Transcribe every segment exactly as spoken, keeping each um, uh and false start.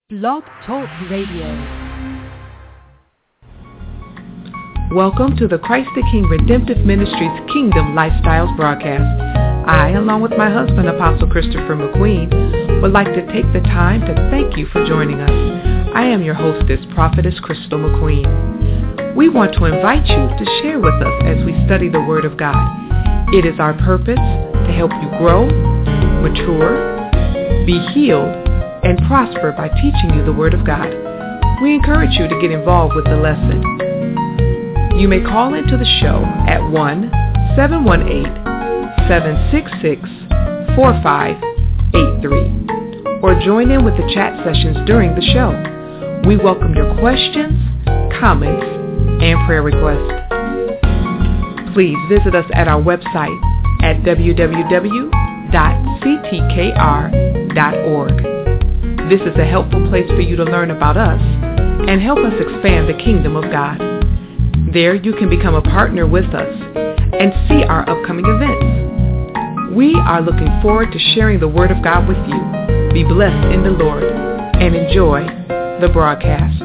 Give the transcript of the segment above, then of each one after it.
Blog Talk Radio. Welcome to the Christ the King Redemptive Ministries Kingdom Lifestyles broadcast. I, along with my husband, Apostle Christopher McQueen, would like to take the time to thank you for joining us. I am your hostess, Prophetess Crystal McQueen. We want to invite you to share with us as we study the Word of God. It is our purpose to help you grow, mature, be healed, and prosper by teaching you the Word of God. We encourage you to get involved with the lesson. You may call into the show at one seven one eight, seven six six, four five eight three or join in with the chat sessions during the show. We welcome your questions, comments, and prayer requests. Please visit us at our website at w w w dot c t k r dot org. This is a helpful place for you to learn about us and help us expand the kingdom of God. There you can become a partner with us and see our upcoming events. We are looking forward to sharing the Word of God with you. Be blessed in the Lord and enjoy the broadcast.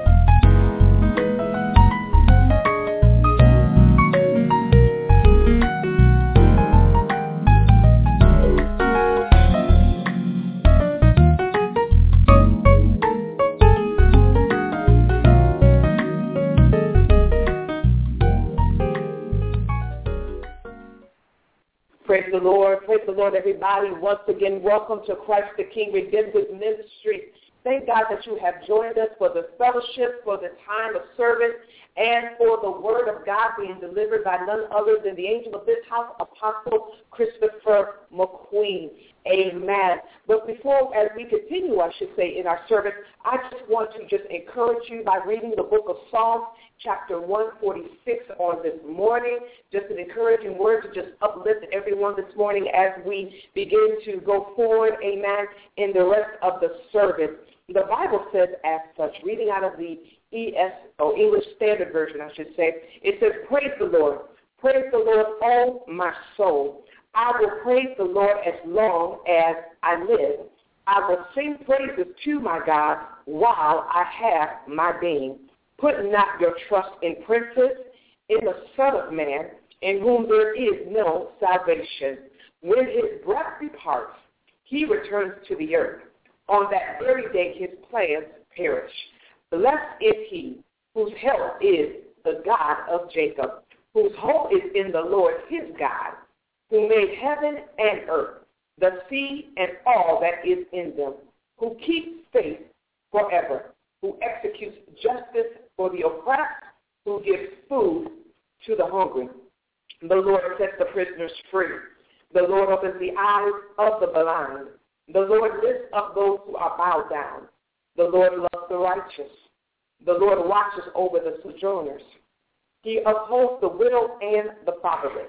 Praise the Lord. Praise the Lord, everybody. Once again, welcome to Christ the King Redemptive Ministry. Thank God that you have joined us for the fellowship, for the time of service, and for the Word of God being delivered by none other than the angel of this house, Apostle Christopher McQueen. Amen. But before, as we continue, I should say, in our service, I just want to just encourage you by reading the book of Psalms, chapter one forty-six on this morning. Just an encouraging word to just uplift everyone this morning as we begin to go forward, amen, in the rest of the service. The Bible says as such, reading out of the E S or English Standard Version, I should say, it says, praise the Lord. Praise the Lord, oh my soul. I will praise the Lord as long as I live. I will sing praises to my God while I have my being. Put not your trust in princes, in the Son of Man, in whom there is no salvation. When his breath departs, he returns to the earth. On that very day his plans perish. Blessed is he whose help is the God of Jacob, whose hope is in the Lord his God, who made heaven and earth, the sea and all that is in them, who keeps faith forever, who executes justice for the oppressed, who gives food to the hungry. The Lord sets the prisoners free. The Lord opens the eyes of the blind. The Lord lifts up those who are bowed down. The Lord loves the righteous. The Lord watches over the sojourners. He upholds the widow and the fatherless.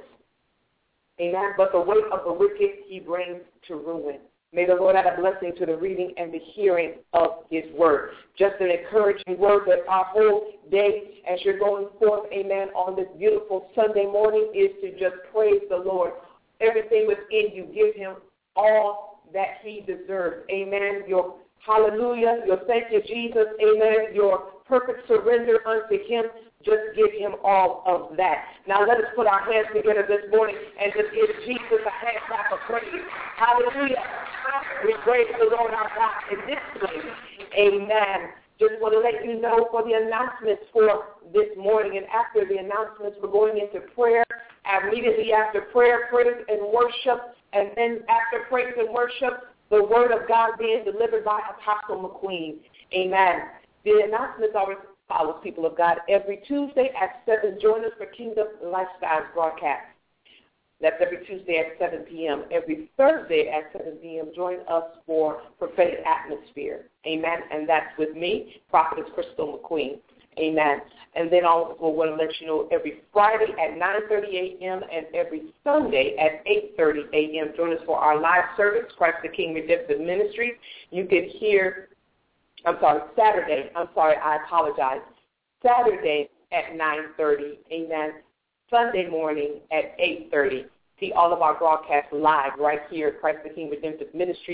Amen. But the weight of the wicked he brings to ruin. May the Lord add a blessing to the reading and the hearing of his word. Just an encouraging word that our whole day as you're going forth, amen, on this beautiful Sunday morning is to just praise the Lord. Everything within you, give him all that he deserves. Amen. Your hallelujah, your thank you, Jesus. Amen. Your perfect surrender unto him. Just give him all of that. Now let us put our hands together this morning and just give Jesus a hand clap of praise. Hallelujah. We praise the Lord our God in this place. Amen. Just want to let you know for the announcements for this morning. And after the announcements, we're going into prayer. Immediately after prayer, praise and worship. And then after praise and worship, the word of God being delivered by Apostle McQueen. Amen. The announcements are follows, people of God. Every Tuesday at seven, join us for Kingdom Lifestyles broadcast. That's every Tuesday at seven p.m. Every Thursday at seven p.m., join us for Prophetic Atmosphere. Amen. And that's with me, Prophetess Crystal McQueen. Amen. And then also we want to let you know every Friday at nine thirty a.m. and every Sunday at eight thirty a.m. Join us for our live service, Christ the King Redemptive Ministries. You can hear I'm sorry, Saturday, I'm sorry, I apologize. Saturday at nine thirty, amen. Sunday morning at eight thirty. See all of our broadcasts live right here at Christ the King Redemptive Ministries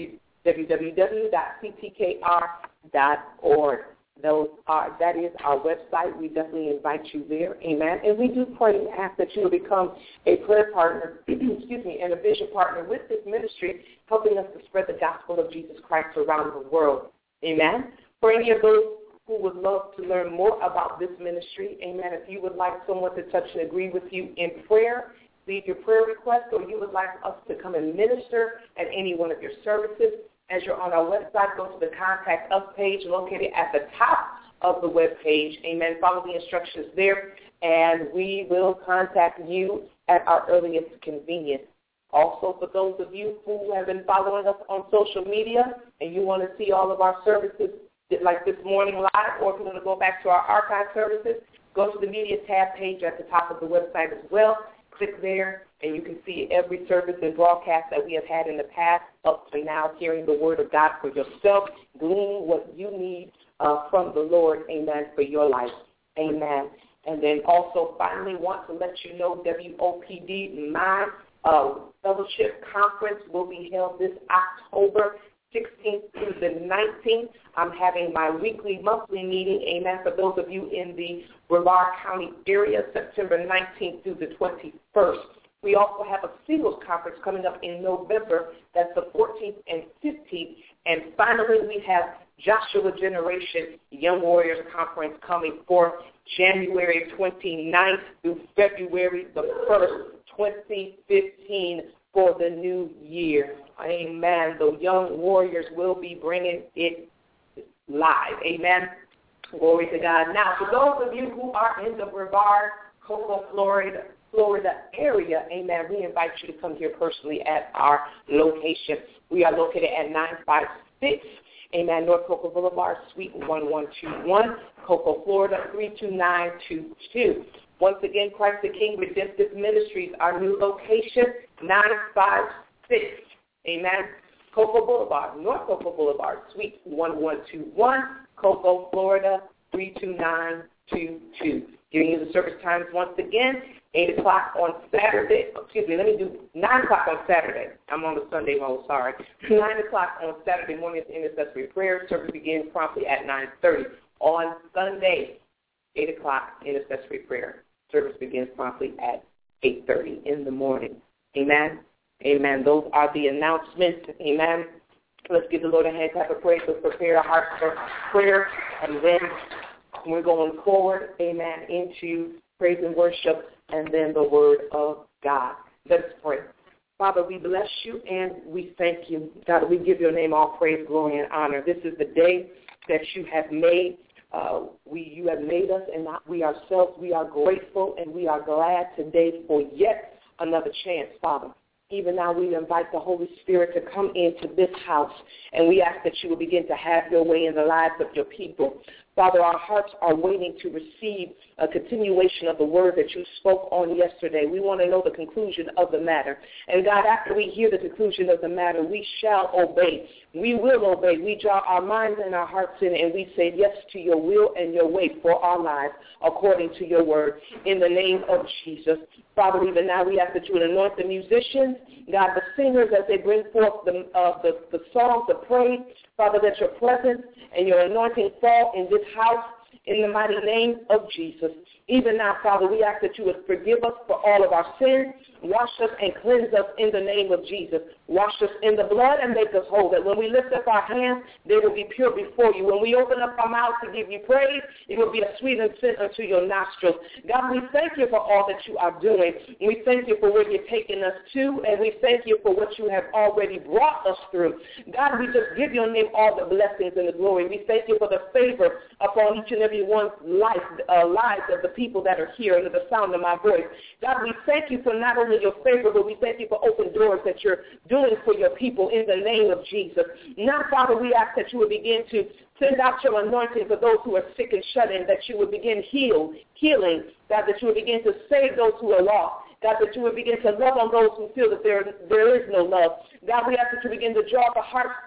w w w dot c t k r dot org. Those are, that is our website. We definitely invite you there. Amen. And we do pray and ask that you will become a prayer partner, excuse me, and a vision partner with this ministry, helping us to spread the gospel of Jesus Christ around the world. Amen. For any of those who would love to learn more about this ministry, amen, if you would like someone to touch and agree with you in prayer, leave your prayer request, or you would like us to come and minister at any one of your services, as you're on our website, go to the Contact Us page located at the top of the web page. Amen. Follow the instructions there, and we will contact you at our earliest convenience. Also, for those of you who have been following us on social media and you want to see all of our services like this morning live, or if you want to go back to our archive services, go to the Media tab page at the top of the website as well. Click there, and you can see every service and broadcast that we have had in the past up to now, hearing the word of God for yourself, gleaning what you need uh, from the Lord, amen, for your life. Amen. And then also finally want to let you know W O P D, my uh, fellowship conference will be held this October sixteenth through the nineteenth. I'm having my weekly, monthly meeting, amen, for those of you in the Brevard County area, September nineteenth through the twenty-first. We also have a singles conference coming up in November. That's the fourteenth and fifteenth. And finally, we have Joshua Generation Young Warriors Conference coming for January twenty-ninth through February the first, twenty fifteen, for the new year. Amen. The Young Warriors will be bringing it live. Amen. Glory to God. Now, for those of you who are in the Brevard, Cocoa, Florida, Florida area, amen, we invite you to come here personally at our location. We are located at nine five six, amen, North Cocoa Boulevard, Suite one one two one, Cocoa, Florida, three two nine two two. Once again, Christ the King Redemptive Ministries, our new location, nine five six, amen, Cocoa Boulevard, North Cocoa Boulevard, Suite one one two one, Cocoa, Florida, three two nine two two. Giving you the service times once again, eight o'clock on Saturday. Excuse me, let me do nine o'clock on Saturday. I'm on the Sunday mode, sorry. nine o'clock on Saturday morning is intercessory prayer. Service begins promptly at nine thirty. On Sunday, eight o'clock, intercessory prayer. Service begins promptly at eight thirty in the morning. Amen. Amen. Those are the announcements. Amen. Let's give the Lord a hand clap of praise. Let's prepare our hearts for prayer. And then we're going forward, amen, into praise and worship and then the word of God. Let's pray. Father, we bless you and we thank you. God, we give your name all praise, glory, and honor. This is the day that you have made. Uh, we, you have made us and not we ourselves. We are grateful and we are glad today for yet another chance, Father. Even now we invite the Holy Spirit to come into this house, and we ask that you will begin to have your way in the lives of your people. Father, our hearts are waiting to receive a continuation of the word that you spoke on yesterday. We want to know the conclusion of the matter. And God, after we hear the conclusion of the matter, we shall obey. We will obey. We draw our minds and our hearts in, and we say yes to your will and your way for our lives according to your word. In the name of Jesus. Father, even now we ask that you would anoint the musicians, God, the singers as they bring forth the, uh, the, the songs of praise. Father, that your presence and your anointing fall in this house in the mighty name of Jesus. Even now, Father, we ask that you would forgive us for all of our sins, wash us and cleanse us in the name of Jesus. Wash us in the blood and make us whole, that when we lift up our hands, they will be pure before you. When we open up our mouths to give you praise, it will be a sweet scent unto your nostrils. God, we thank you for all that you are doing. We thank you for where you're taking us to, and we thank you for what you have already brought us through. God, we just give your name all the blessings and the glory. We thank you for the favor upon each and every one's life, uh, lives of the people that are here under the sound of my voice. God, we thank you for not only your favor, but we thank you for open doors that you're doing for your people in the name of Jesus. Now, Father, we ask that you would begin to send out your anointing for those who are sick and shut in, that you would begin heal, healing, God, that you would begin to save those who are lost. God, that you would begin to love on those who feel that there, there is no love. God, we ask that you begin to draw the hearts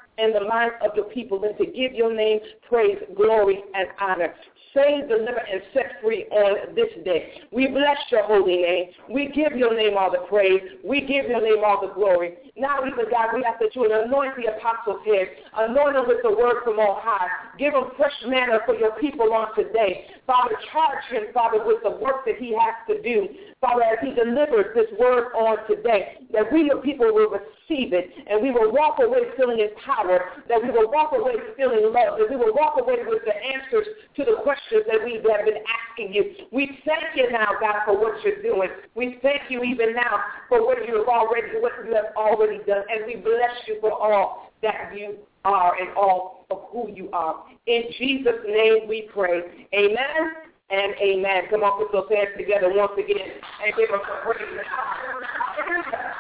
in the minds of the people and to give your name praise, glory, and honor. Save, deliver, and set free on this day. We bless your holy name. We give your name all the praise. We give your name all the glory. Now, even God, we ask that you would anoint the apostle's head, anoint him with the word from on high. Give him fresh manna for your people on today. Father, charge him, Father, with the work that he has to do. Father, as he delivers this word on today, that we, your people, will receive it, and we will walk away feeling empowered, that we will walk away feeling loved, that we will walk away with the answers to the questions that we have been asking you. We thank you now, God, for what you're doing. We thank you even now for what you have already, what you have already done, and we bless you for all that you are and all of who you are. In Jesus' name we pray. Amen and amen. Come on, put those hands together once again and give us a praise. Hallelujah.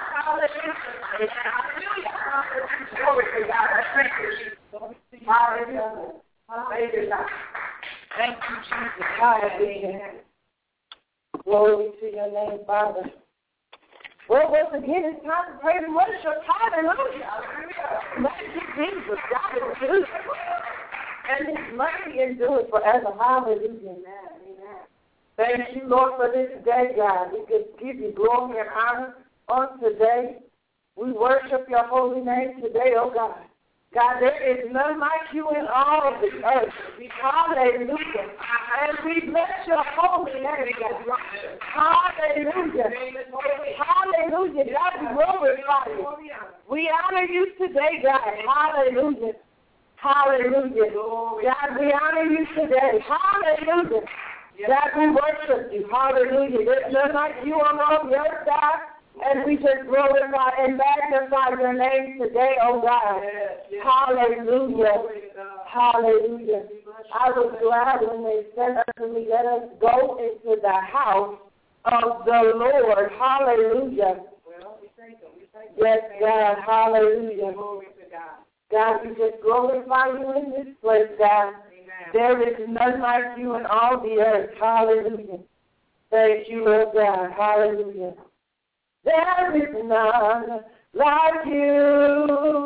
Hallelujah. Glory to God. Thank you. Hallelujah. Hallelujah. Thank you, Jesus. Hallelujah. Glory to your name, Father. Well, once again, it's time to pray and worship. Hallelujah. Thank you, Jesus. God is good. And his mercy endures forever. Hallelujah. Amen. Amen. Thank you, Lord, for this day, God. We can give you glory and honor on today. We worship your holy name today, oh God. God, there is none like you in all of the earth. Hallelujah. And we bless your holy name, God. Hallelujah. Hallelujah. God, we glorify you. We honor you today, God. Hallelujah. Hallelujah. God, we honor you today. Hallelujah. God, we worship you. Hallelujah. There's none like you on all the earth, God. And we just glorify and magnify your name today, oh God. Yes, yes. Hallelujah. Hallelujah. I was glad when they said unto me, let us go into the house of the Lord. Hallelujah. Well, we thank him. We thank him. Yes, God. Hallelujah. Glory to God. God, we just glorify you in this place, God. Amen. There is none like you in all the earth. Hallelujah. Thank you, Lord God. Hallelujah. There is none like you.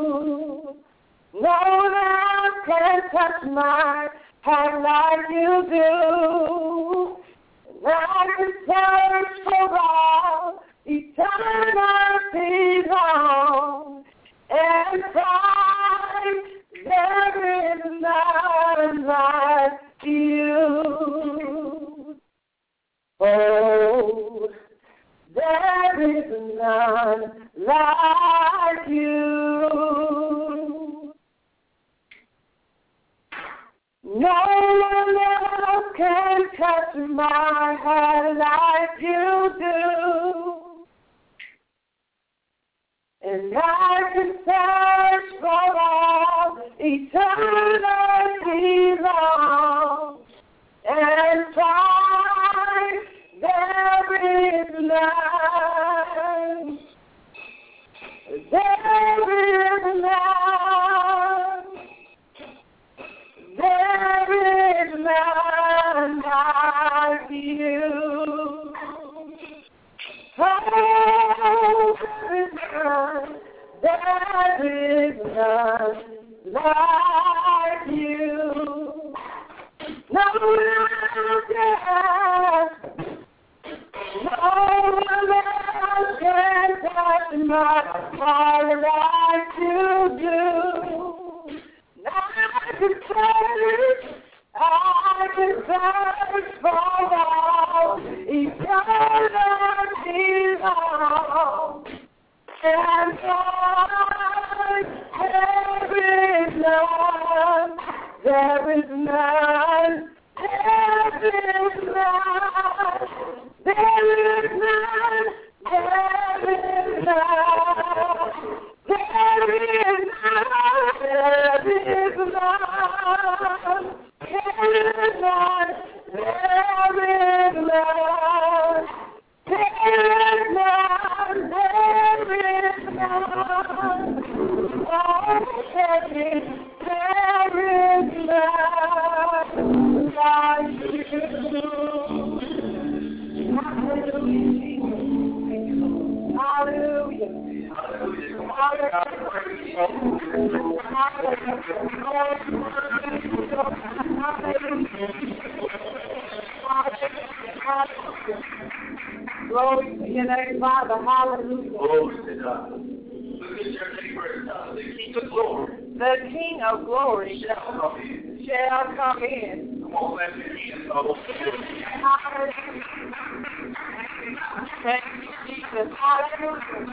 No one can touch my heart like you do. And I can search for all eternity long and find there is none like you. Oh, there is none like you. No one else can touch my heart like you do. And I can search for all eternity long and find there is none. There is none. There is none like you. Oh, there is none. There is none like you. No one else. No one else can touch my heart like you do. I can search, I can search for all eternity long, and find there is none, there is none. There is none, there is none, there is none, there is none, there is none, there is none, there is none, there is none, there is none, oh, there is, there is none like you. Hallelujah. Hallelujah. Hallelujah. Glory to your name, Father. Hallelujah. Glory to God. Look at your neighbor. The King of Glory. The King of Glory shall come in. Shall come in. Come on, let me in. Oh. Thank you, Jesus. Hallelujah.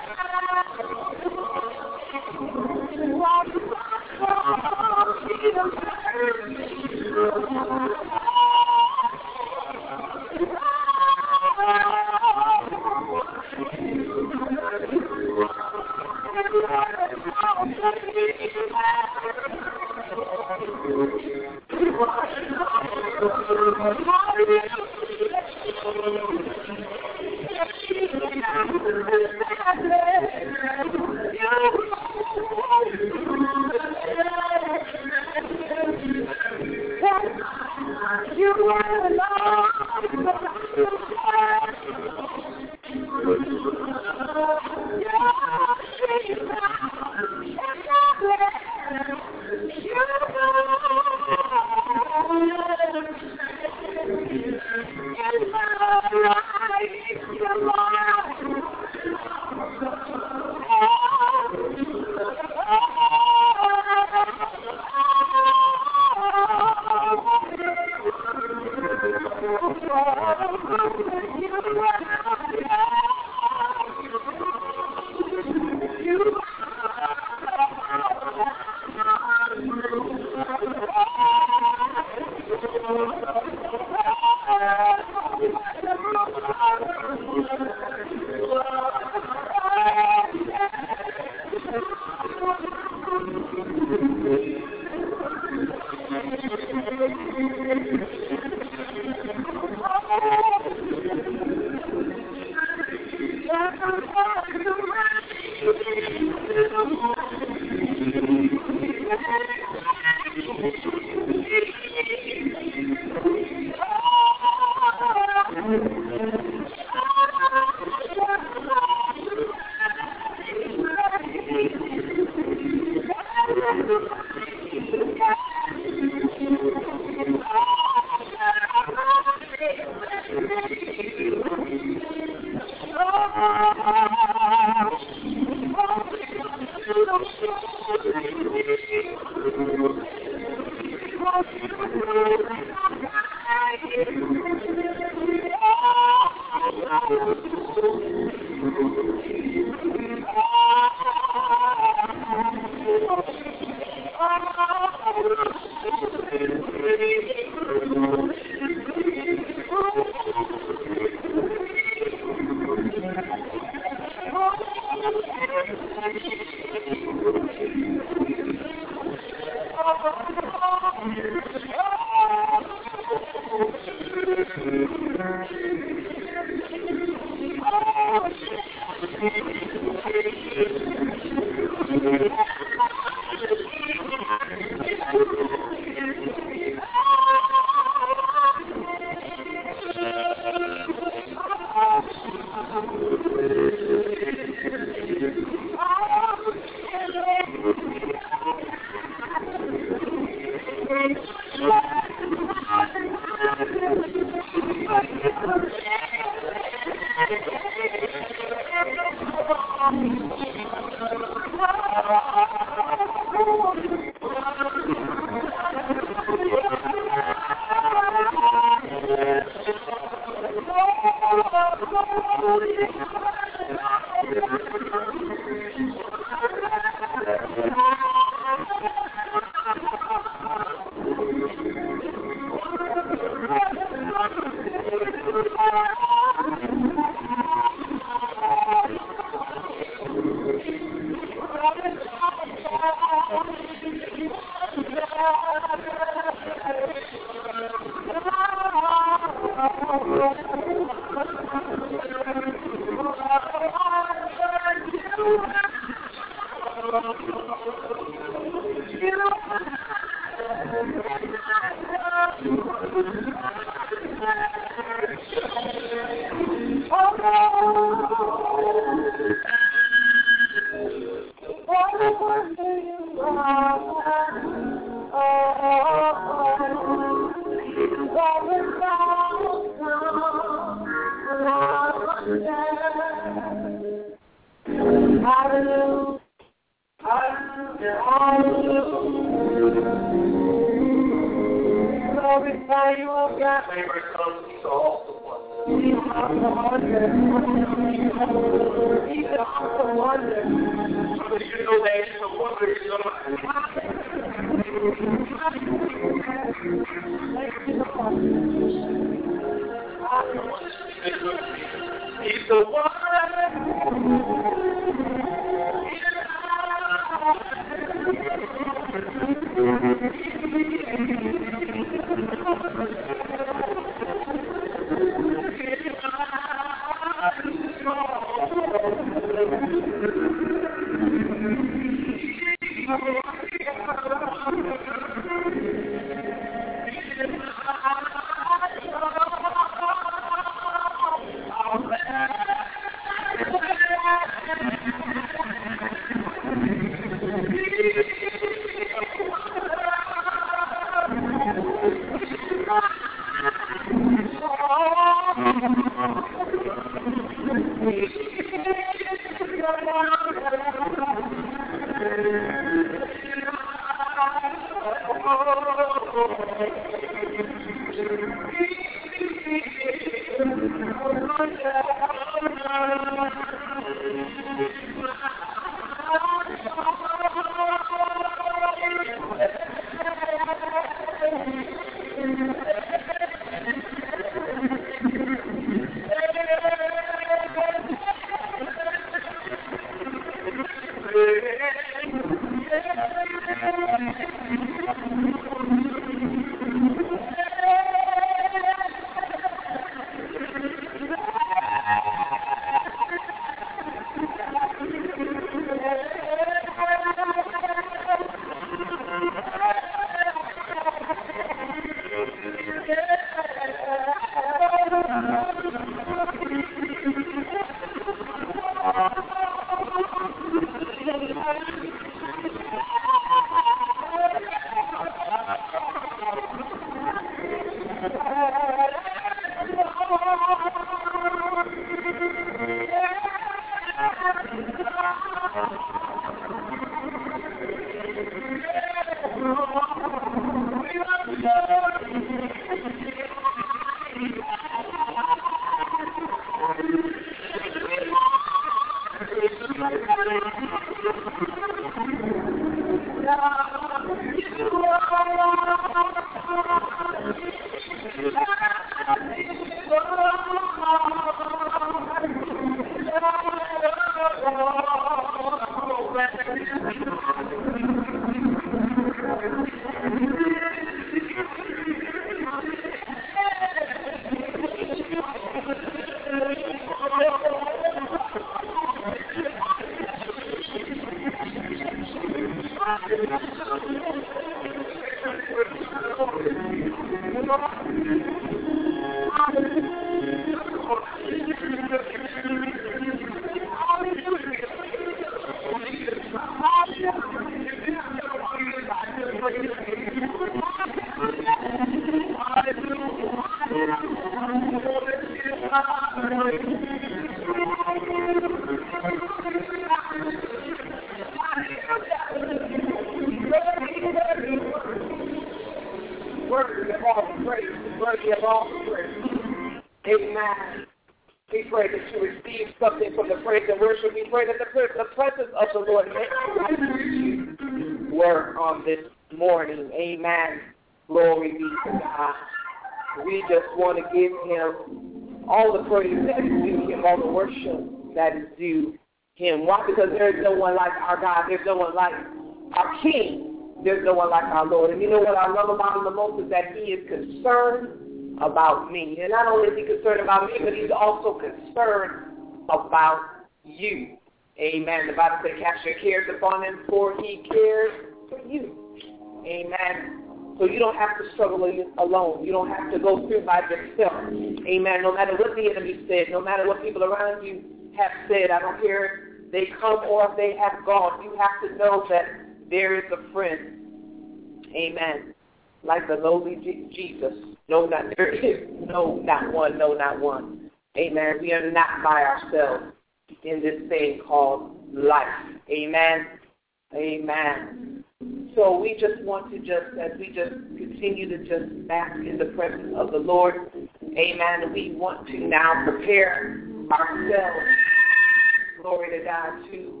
Worthy of all praise, worthy of all praise. Amen. We pray that you receive something from the praise and worship. We pray that the, the presence of the Lord may work on this morning. Amen. Glory be to God. We just want to give him all the praise that is due him, all the worship that is due him. Why? Because there is no one like our God. There's no one like our King. There's no one like our Lord. And you know what I love about him the most is that he is concerned about me. And not only is he concerned about me, but he's also concerned about you. Amen. The Bible says, cast your cares upon him, for he cares for you. Amen. So you don't have to struggle alone. You don't have to go through by yourself. Amen. No matter what the enemy said, no matter what people around you have said, I don't care if they come or if they have gone, you have to know that there is a friend. Amen. Like the lowly Jesus. No, not there is. No, not one. No, not one. Amen. We are not by ourselves in this thing called life. Amen. Amen. So we just want to just, as we just continue to just bask in the presence of the Lord, amen, we want to now prepare ourselves, glory to God, to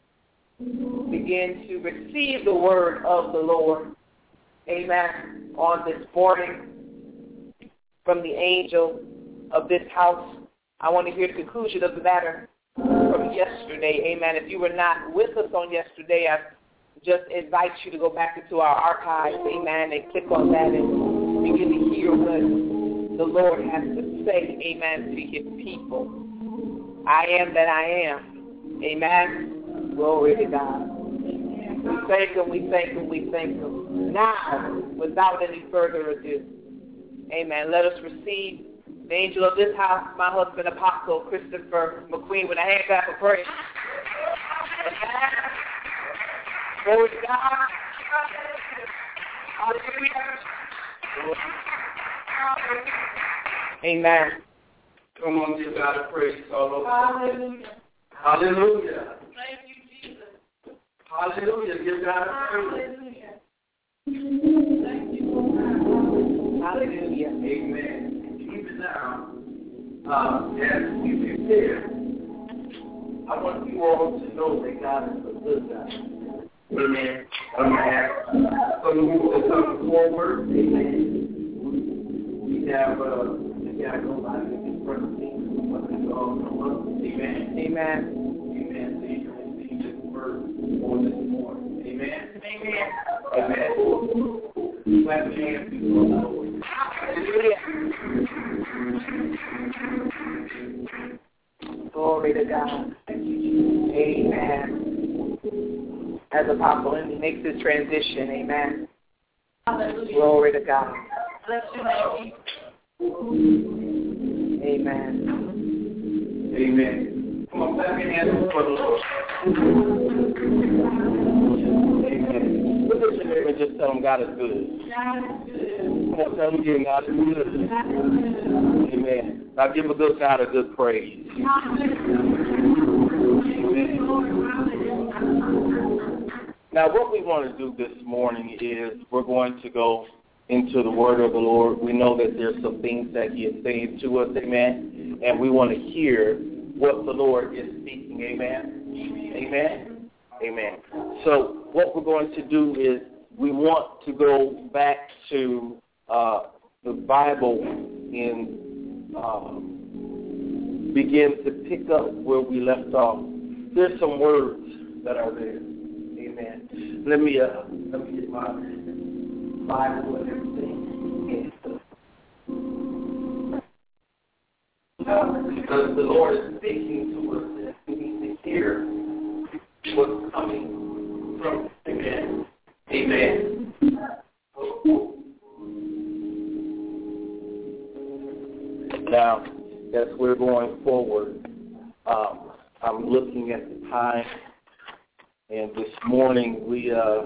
begin to receive the word of the Lord, amen, on this morning from the angel of this house. I want to hear the conclusion of the matter from yesterday, amen. If you were not with us on yesterday, I just invite you to go back into our archives, amen, and click on that and begin to hear what the Lord has to say, amen, to his people. I am that I am, amen. Glory to God. We thank him, we thank him, we thank him. Now, without any further ado, amen, let us receive the angel of this house, my husband, Apostle Christopher McQueen, with a hand clap of praise. Glory to God. Hallelujah. Amen. Come on, give God a praise all over. Hallelujah. Hallelujah. Thank you, Jesus. Hallelujah. Give God a praise. Hallelujah. Thank you, Lord. Hallelujah. Amen. Even now, uh, as we prepare, I want you all to know that God is a good God. Amen. Amen. So we will come forward. Amen. We have, uh, we have nobody in front of me. Amen. Amen. Amen. So you can receive this word on this morning. Amen. Amen. Amen. Clap your hands to the Lord. Hallelujah. Glory to God. Amen. As Apostle Andy makes his transition, amen. Hallelujah. Glory to God. Bless your name. Amen. Amen. Come on, clap your hands for the Lord. Amen. Look at your neighbor and just tell them God is good. God is good. Come on, tell them again, God is good. Amen. Now give a good God a good praise. Now, what we want to do this morning is we're going to go into the word of the Lord. We know that there's some things that he is saying to us, amen, and we want to hear what the Lord is speaking, amen, amen, amen. So what we're going to do is we want to go back to uh, the Bible and uh, begin to pick up where we left off. There's some words that are there. Amen. Let me uh, let me get my Bible and everything. Uh, because the Lord is speaking to us, and we need to hear what's coming from. Amen. Amen. Now, as we're going forward, um, I'm looking at the time, and this morning we, uh,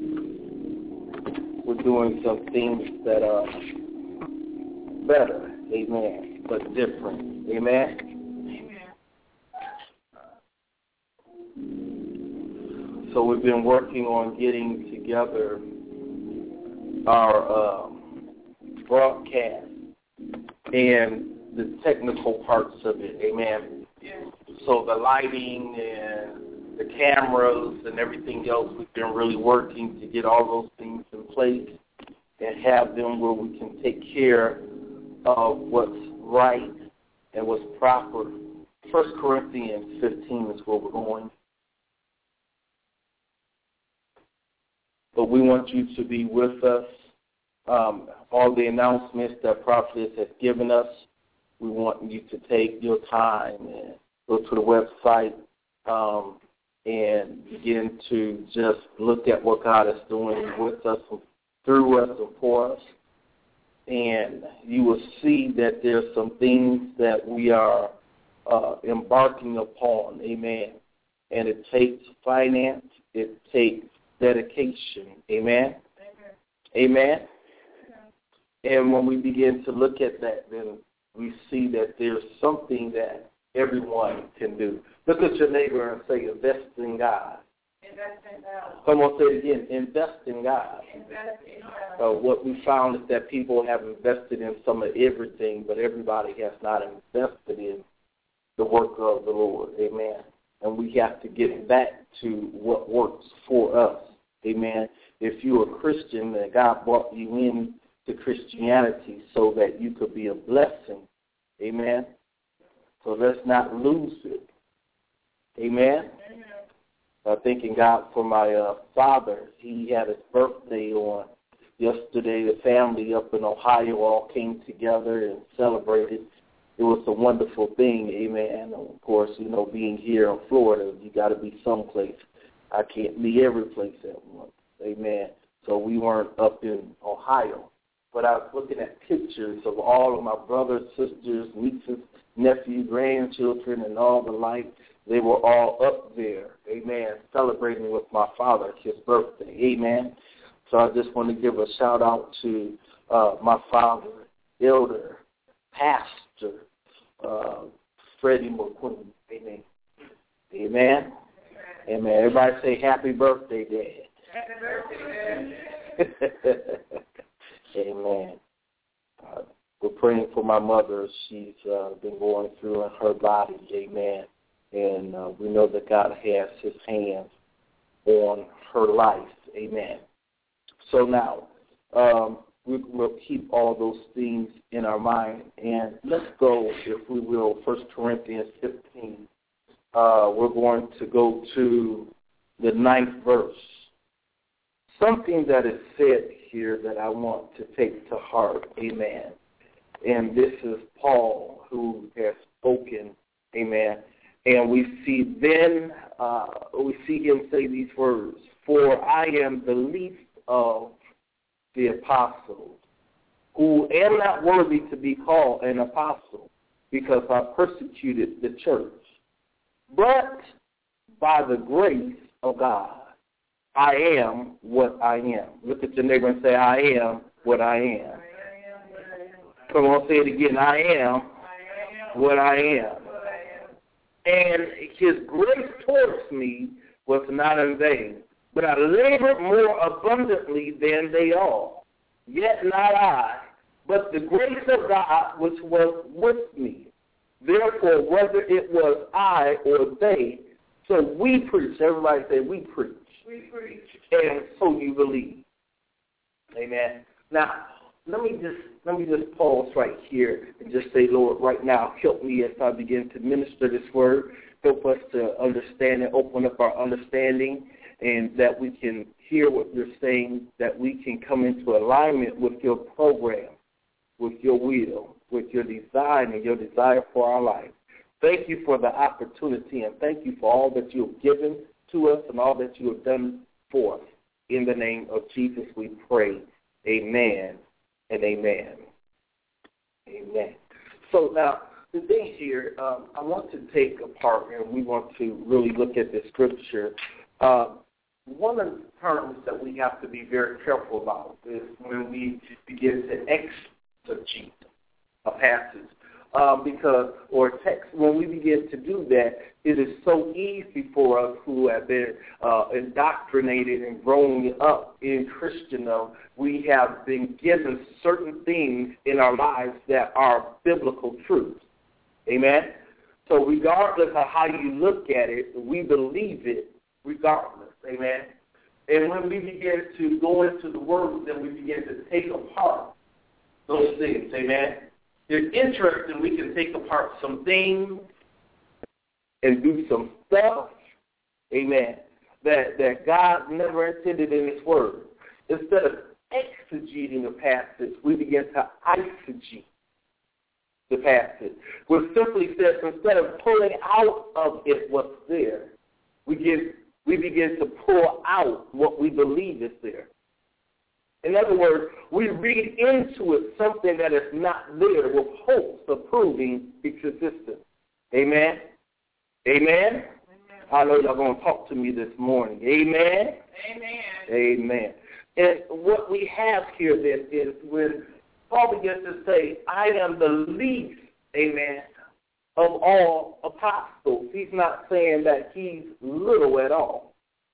we're doing some things that are better, amen, but different, amen? Amen. So we've been working on getting together our um, broadcast and the technical parts of it, amen. So the lighting and the cameras and everything else, we've been really working to get all those things in place and have them where we can take care of what's right and what's proper. First Corinthians fifteen is where we're going. But we want you to be with us. Um, all the announcements that Prophet has given us, we want you to take your time and go to the website um, and begin to just look at what God is doing with us, through us, and for us. And you will see that there's some things that we are uh, embarking upon, amen. And it takes finance, it takes dedication, amen. Amen. Amen. And when we begin to look at that, then we see that there's something that everyone can do. Look at your neighbor and say, invest in God. Invest in God. Come on, say it again, invest in God. Invest in God. Uh, what we found is that people have invested in some of everything, but everybody has not invested in the work of the Lord. Amen. And we have to get back to what works for us. Amen. If you're a Christian, then God brought you in to Christianity so that you could be a blessing. Amen. So let's not lose it. Amen. Amen. I'm thanking God for my uh, father. He had his birthday on yesterday. The family up in Ohio all came together and celebrated. It was a wonderful thing. Amen. And of course, you know, being here in Florida, you got to be someplace. I can't be every place at once. Amen. So we weren't up in Ohio. But I was looking at pictures of all of my brothers, sisters, nieces, nephews, grandchildren, and all the like. They were all up there, amen, celebrating with my father, his birthday, amen. So I just want to give a shout-out to uh, my father, elder, pastor, uh, Freddie McQueen, amen. Amen. Amen. Everybody say happy birthday, Dad. Happy birthday, Dad. Amen. Uh, we're praying for my mother. She's uh, been going through in her body. Amen. And uh, we know that God has his hands on her life. Amen. So now, um, we, we'll keep all those things in our mind. And let's go, if we will, First Corinthians fifteen. Uh, we're going to go to the ninth verse. Something that is said here that I want to take to heart, amen. And this is Paul who has spoken, amen. And we see then, uh, we see him say these words, for I am the least of the apostles, who am not worthy to be called an apostle, because I persecuted the church. But by the grace of God, I am what I am. Look at your neighbor and say, I am what I am. Come on, say it again. I am what I am. And his grace towards me was not in vain, but I labored more abundantly than they all. Yet not I, but the grace of God which was with me. Therefore, whether it was I or they, so we preach. Everybody say, we preach. We preach. And so you believe. Amen. Now, let me just let me just pause right here and just say, Lord, right now, help me as I begin to minister this word. Help us to understand and open up our understanding, and that we can hear what you're saying, that we can come into alignment with your program, with your will, with your design and your desire for our life. Thank you for the opportunity, and thank you for all that you have given to us and all that you have done for us. In the name of Jesus we pray. Amen and amen. Amen. So now, the thing here, um, I want to take apart, and we want to really look at the scripture. Uh, one of the terms that we have to be very careful about is when we begin to exegete a passage. Um, because, or text, when we begin to do that, it is so easy for us who have been uh, indoctrinated and growing up in Christendom. We have been given certain things in our lives that are biblical truths. Amen? So regardless of how you look at it, we believe it regardless. Amen? And when we begin to go into the Word, then we begin to take apart those things. Amen? It's interesting, we can take apart some things and do some stuff, amen, that, that God never intended in His Word. Instead of exegeting a passage, we begin to eisegete the passage, which simply says instead of pulling out of it what's there, we, get, we begin to pull out what we believe is there. In other words, we read into it something that is not there with hopes of proving its existence. Amen? Amen? Amen. I know y'all going to talk to me this morning. Amen? Amen. Amen. And what we have here then is when Paul begins to say, I am the least, amen, of all apostles. He's not saying that he's little at all.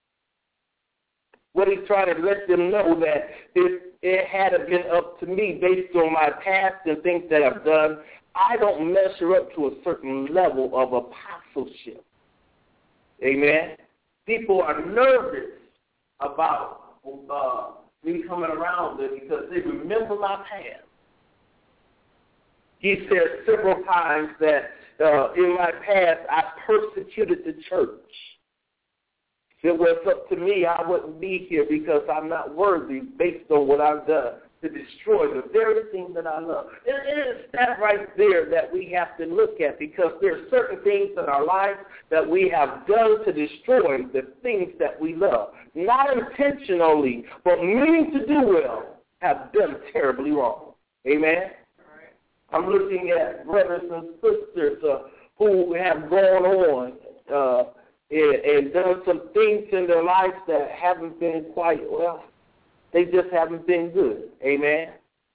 What he's trying to let them know that if it had been up to me based on my past and things that I've done, I don't measure up to a certain level of apostleship. Amen? People are nervous about uh, me coming around them because they remember my past. He said several times that uh, in my past I persecuted the church. If it was up to me, I wouldn't be here because I'm not worthy based on what I've done to destroy the very thing that I love. It is that right there that we have to look at because there are certain things in our lives that we have done to destroy the things that we love. Not intentionally, but meaning to do well, have done terribly wrong. Amen? I'm looking at brothers and sisters uh, who have gone on uh, and, and done some things in their lives that haven't been quite, well, they just haven't been good. Amen?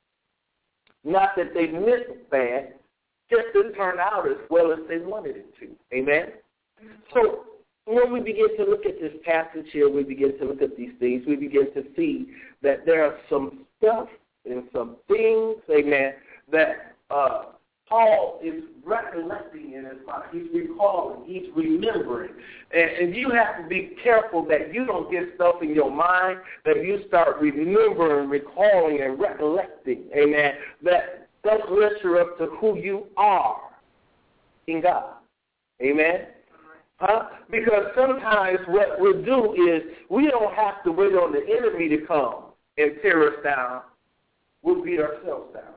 Not that they meant bad, just didn't turn out as well as they wanted it to. Amen? So when we begin to look at this passage here, we begin to look at these things, we begin to see that there are some stuff and some things, amen, that Uh, Paul is recollecting in his mind. He's recalling. He's remembering. And, and you have to be careful that you don't get stuff in your mind, that you start remembering, recalling, and recollecting, amen, that doesn't measure up to who you are in God. Amen? Huh? Because sometimes what we'll do is we don't have to wait on the enemy to come and tear us down. We'll beat ourselves down.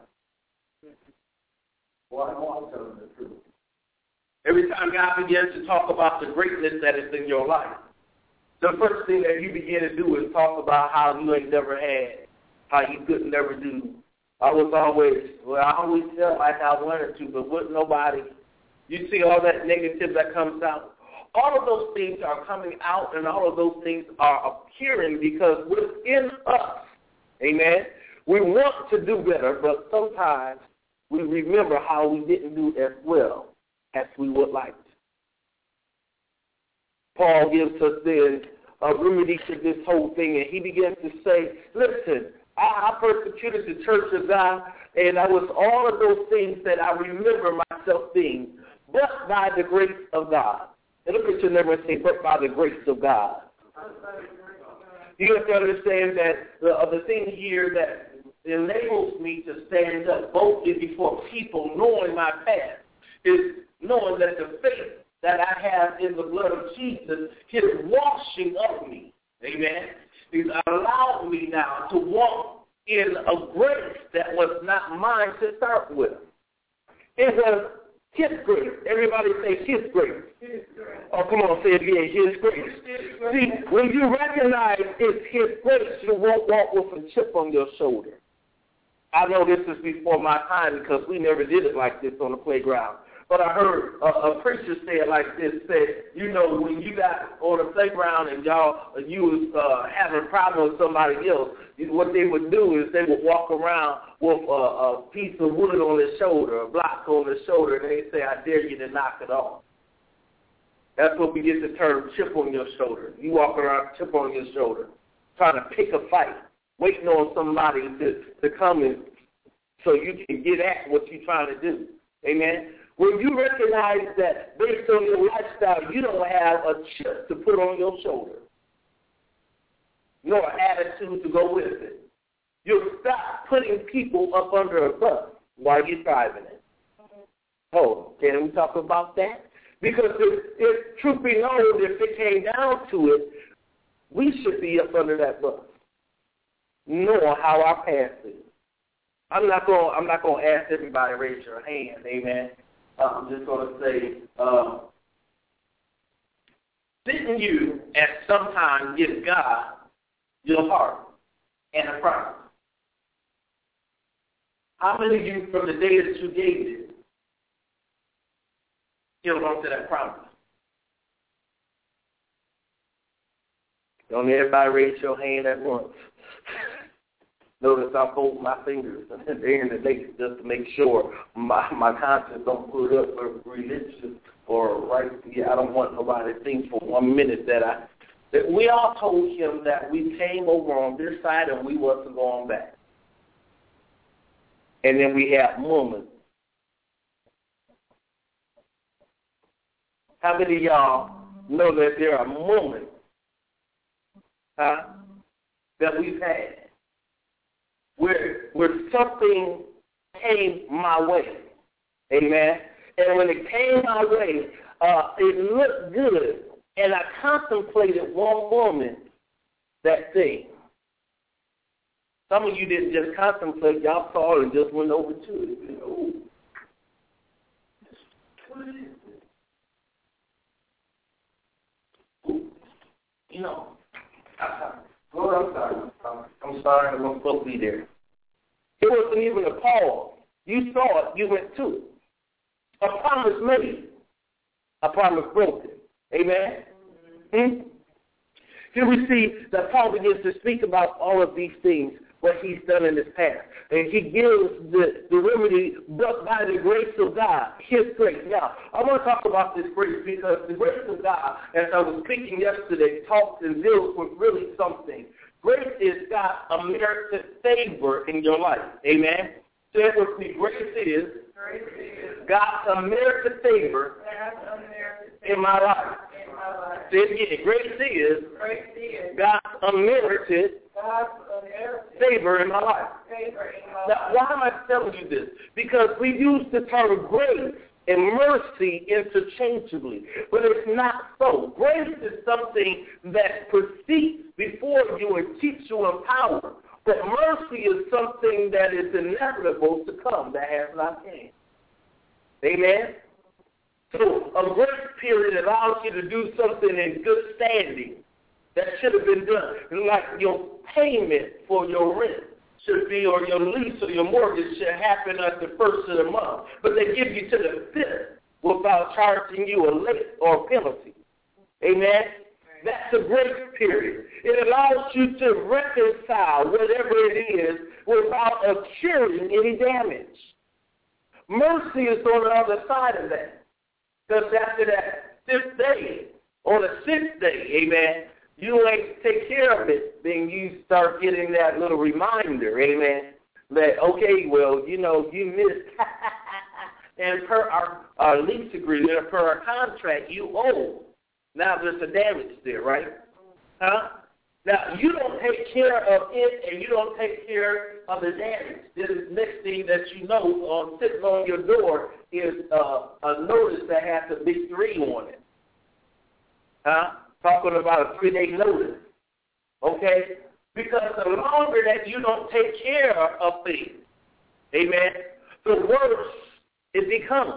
Well, I know I'm telling the truth. Every time God begins to talk about the greatness that is in your life, the first thing that you begin to do is talk about how you ain't never had, how you couldn't never do. I was always, well, I always felt like I wanted to, but wouldn't nobody. You see all that negative that comes out. All of those things are coming out, and all of those things are appearing because within us, amen, we want to do better, but sometimes we remember how we didn't do as well as we would like. Paul gives us then a remedy to this whole thing, and he begins to say, listen, I, I persecuted the church of God, and I was all of those things that I remember myself being, but by the grace of God. And look at your neighbor and say, but by the grace of God. You have to understand that the, uh, the thing here that enables me to stand up boldly before people knowing my past is knowing that the faith that I have in the blood of Jesus is washing of me. Amen. He's allowed me now to walk in a grace that was not mine to start with. It was His grace. Everybody say His grace. His grace. Oh, come on, say it again. His grace. His grace. See, when you recognize it's His grace, you won't walk with a chip on your shoulder. I know this is before my time because we never did it like this on the playground. But I heard a, a preacher say it like this, said, you know, when you got on the playground and y'all, you was uh, having a problem with somebody else, what they would do is they would walk around with a, a piece of wood on their shoulder, a block on their shoulder, and they say, I dare you to knock it off. That's what we get the term chip on your shoulder. You walk around, chip on your shoulder, trying to pick a fight, waiting on somebody to, to come in so you can get at what you're trying to do. Amen? When you recognize that based on your lifestyle, you don't have a chip to put on your shoulder, nor an attitude to go with it, you'll stop putting people up under a bus while you're driving it. Oh, can we talk about that? Because if, if truth be known, if it came down to it, we should be up under that bus, knowing how our past is. I'm not going. I'm not going to ask everybody to raise your hand. Amen. Uh, I'm just going to say, uh, didn't you at some time give God your heart and a promise? How many of you, from the day that you gave it, held on to that promise? Don't everybody raise your hand at once. Notice I'm holding my fingers at the end of the day just to make sure my, my conscience don't put up for religion or right. Yeah, I don't want nobody to think for one minute that I that we all told him that we came over on this side and we wasn't going back. And then we have moments. How many of y'all know that there are moments, huh, that we've had where where something came my way, amen? And when it came my way, uh, it looked good, and I contemplated one moment that thing. Some of you didn't just contemplate, y'all saw it and just went over to it. You know, what is this? You know, I, Lord, I'm sorry. I'm, I'm sorry. I'm supposed to be there. It wasn't even a pause. You saw it. You went to it. A promise made. A promise broken. Amen? Hmm? Here we see that Paul begins to speak about all of these things, what he's done in his past. And he gives the, the remedy, but by the grace of God, his grace. Now, I want to talk about this grace because the grace of God, as I was speaking yesterday, talks and deals with really something. Grace is God's unmerited favor in your life. Amen? Say it with me. Grace is, grace is God's unmerited favor, God's unmerited favor in my life. In my life. Say it again. Grace is, grace is God's unmerited favor in my life. Now, why am I telling you this? Because we use the term grace and mercy interchangeably, but it's not so. Grace is something that proceeds before you and keeps you in power, but mercy is something that is inevitable to come that has not came. Amen? So a grace period allows you to do something in good standing that should have been done. Like your payment for your rent should be, or your lease or your mortgage should happen at the first of the month. But they give you to the fifth without charging you a late or a penalty. Amen? That's a grace period. It allows you to reconcile whatever it is without accruing any damage. Mercy is on the other side of that. Because after that fifth day, on the sixth day, amen, you ain't take care of it, then you start getting that little reminder, amen, that, okay, well, you know, you missed, and per our, our lease agreement, per our contract, you owe. Now there's a damage there, right? Huh? Now, you don't take care of it, and you don't take care of the damage. The next thing that you know, on sitting on your door is uh, a notice that has a big three on it. Huh? Talking about a three-day notice, okay? Because the longer that you don't take care of things, amen, the worse it becomes.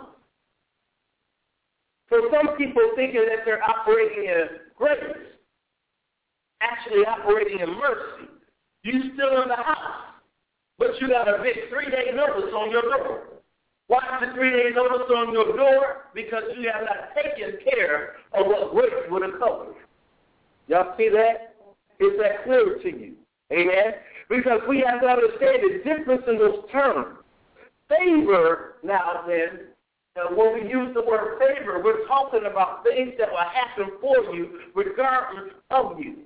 So some people thinking that they're operating in grace, actually operating in mercy. You still in the house. but you got a big three-day notice on your door. Why is the three-day notice on your door? Because you have not taken care of what grace would have covered. Y'all see that? Is that clear to you? Amen? Because we have to understand the difference in those terms. Favor, now then, uh, when we use the word favor, we're talking about things that will happen for you regardless of you.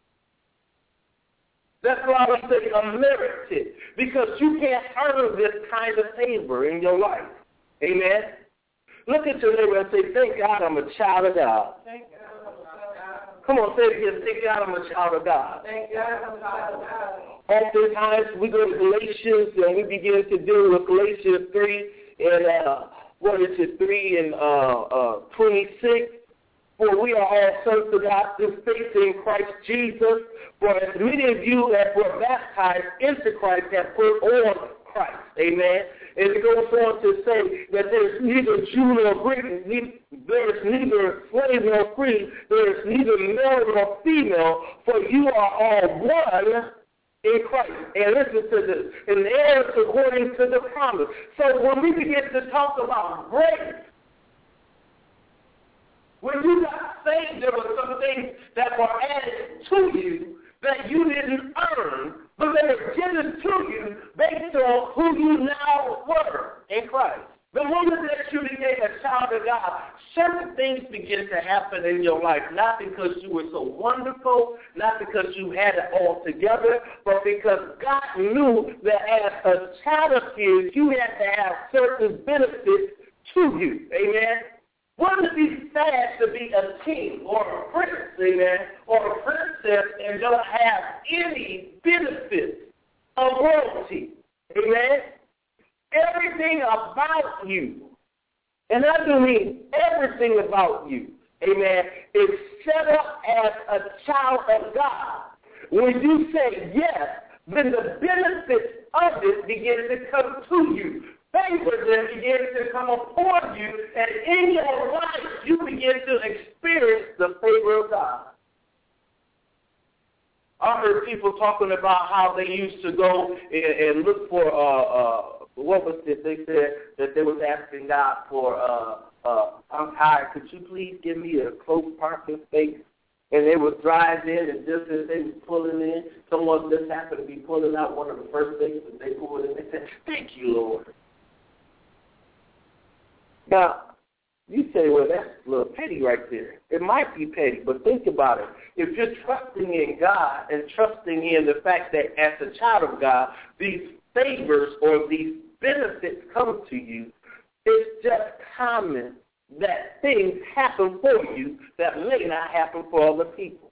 That's why we say unmerited, because you can't earn this kind of favor in your life. Amen? Look at your neighbor and say, thank God I'm a child of God. Thank God I'm a child of God. Come on, say it again. Thank God I'm a child of God. Thank God I'm a child of God. Oftentimes we go to Galatians and we begin to deal with Galatians three and uh, what is it, three and uh, uh, twenty-six. For we are all sons of God through faith in Christ Jesus. For as many of you as were baptized into Christ have put on Christ. Amen. And it goes on to say that there is neither Jew nor Greek, there is neither slave nor free, there is neither male nor female, for you are all one in Christ. And listen to this, and heirs according to the promise. So when we begin to talk about grace, when you got saved, there were some things that were added to you that you didn't earn, but they were given to you based on who you now were in Christ. The moment that you became a child of God, certain things begin to happen in your life, not because you were so wonderful, not because you had it all together, but because God knew that as a child of His, you had to have certain benefits to you. Amen? What would be sad to be a king or a prince, amen, or a princess and don't have any benefits of royalty, amen? Everything about you, and I do mean everything about you, amen, is set up as a child of God. When you say yes, then the benefits of it begin to come to you. Favor then begins to come upon you, and in your life you begin to experience the favor of God. I heard people talking about how they used to go and, and look for, uh, uh, what was it? They said that they was asking God for, uh, uh, I'm tired, could you please give me a close parking space? And they would drive in, and just as they was pulling in, someone just happened to be pulling out one of the first things that they pulled in. They said, thank you, Lord. Now, you say, well, that's a little petty right there. It might be petty, but think about it. If you're trusting in God and trusting in the fact that as a child of God, these favors or these benefits come to you, it's just common that things happen for you that may not happen for other people.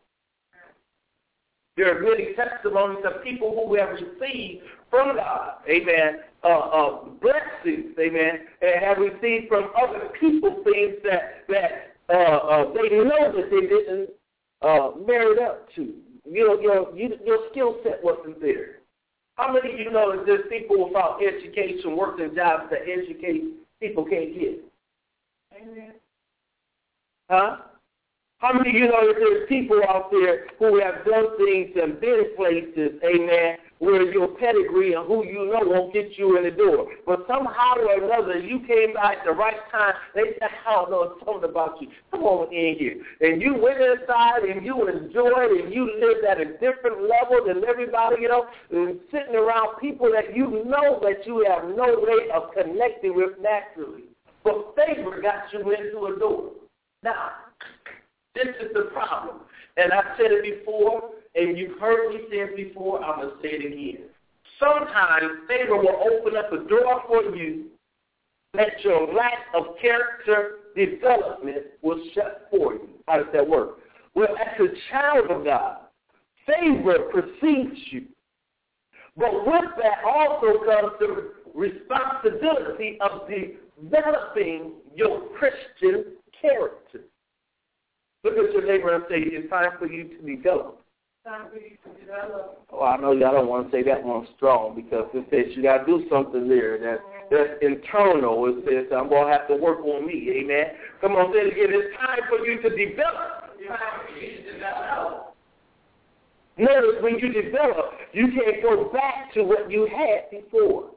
There are many testimonies of people who have received from God, amen, uh, uh, blessings, amen, and have received from other people things that that uh, uh, they know that they didn't uh, merit up to. You know, your you, your skill set wasn't there. How many of you know that there's people without education working jobs that educate people can't get? Amen. Huh? How many of you know that there's people out there who have done things and been places, amen, where your pedigree and who you know won't get you in the door. But somehow or another, you came by at the right time. They said, I don't know something about you. Come on in here. And you went inside and you enjoyed and you lived at a different level than everybody else, and sitting around people that you know that you have no way of connecting with naturally. But favor got you into a door. Now, this is the problem. And I've said it before, and you've heard me say it before, I'm going to say it again. Sometimes favor will open up a door for you that your lack of character development will shut for you. How does that work? Well, as a child of God, favor precedes you. But with that also comes the responsibility of developing your Christian character. Look at your neighbor and say, it's time for you to develop. Time for you to develop. Oh, I know y'all don't want to say that one strong because it says you got to do something there that's, that's internal. It says I'm going to have to work on me. Amen. Come on, say it again. It's time for you to develop. It's time for you to develop. Notice when you develop, you can't go back to what you had before.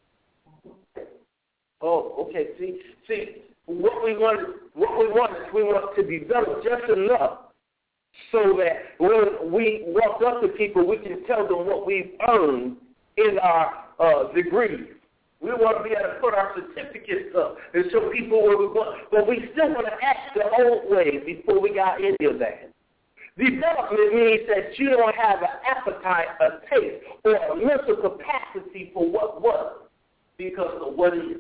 Oh, okay. See, see, what we want, what we want is we want to develop just enough so that when we walk up to people, we can tell them what we've earned in our uh, degrees. We want to be able to put our certificates up and show people where we want, but we still want to act the old way before we got any of that. Development means that you don't have an appetite, a taste, or a mental capacity for what was because of what is.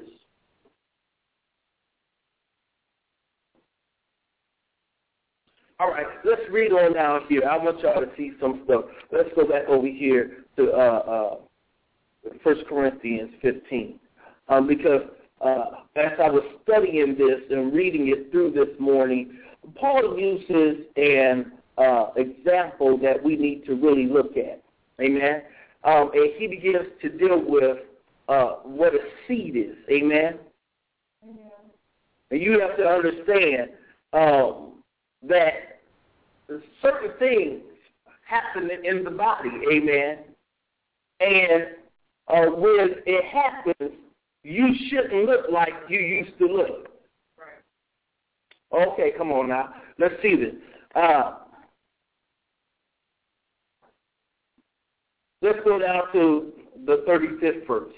All right, let's read on down here. I want y'all to see some stuff. Let's go back over here to uh, uh, First Corinthians fifteen. Um, because uh, as I was studying this and reading it through this morning, Paul uses an uh, example that we need to really look at. Amen? Um, and he begins to deal with uh, what a seed is. Amen? Mm-hmm. And you have to understand um, that certain things happen in the body, amen, and uh, when it happens, you shouldn't look like you used to look. Right. Okay, come on now. Let's see this. Uh, let's go down to the thirty-fifth verse.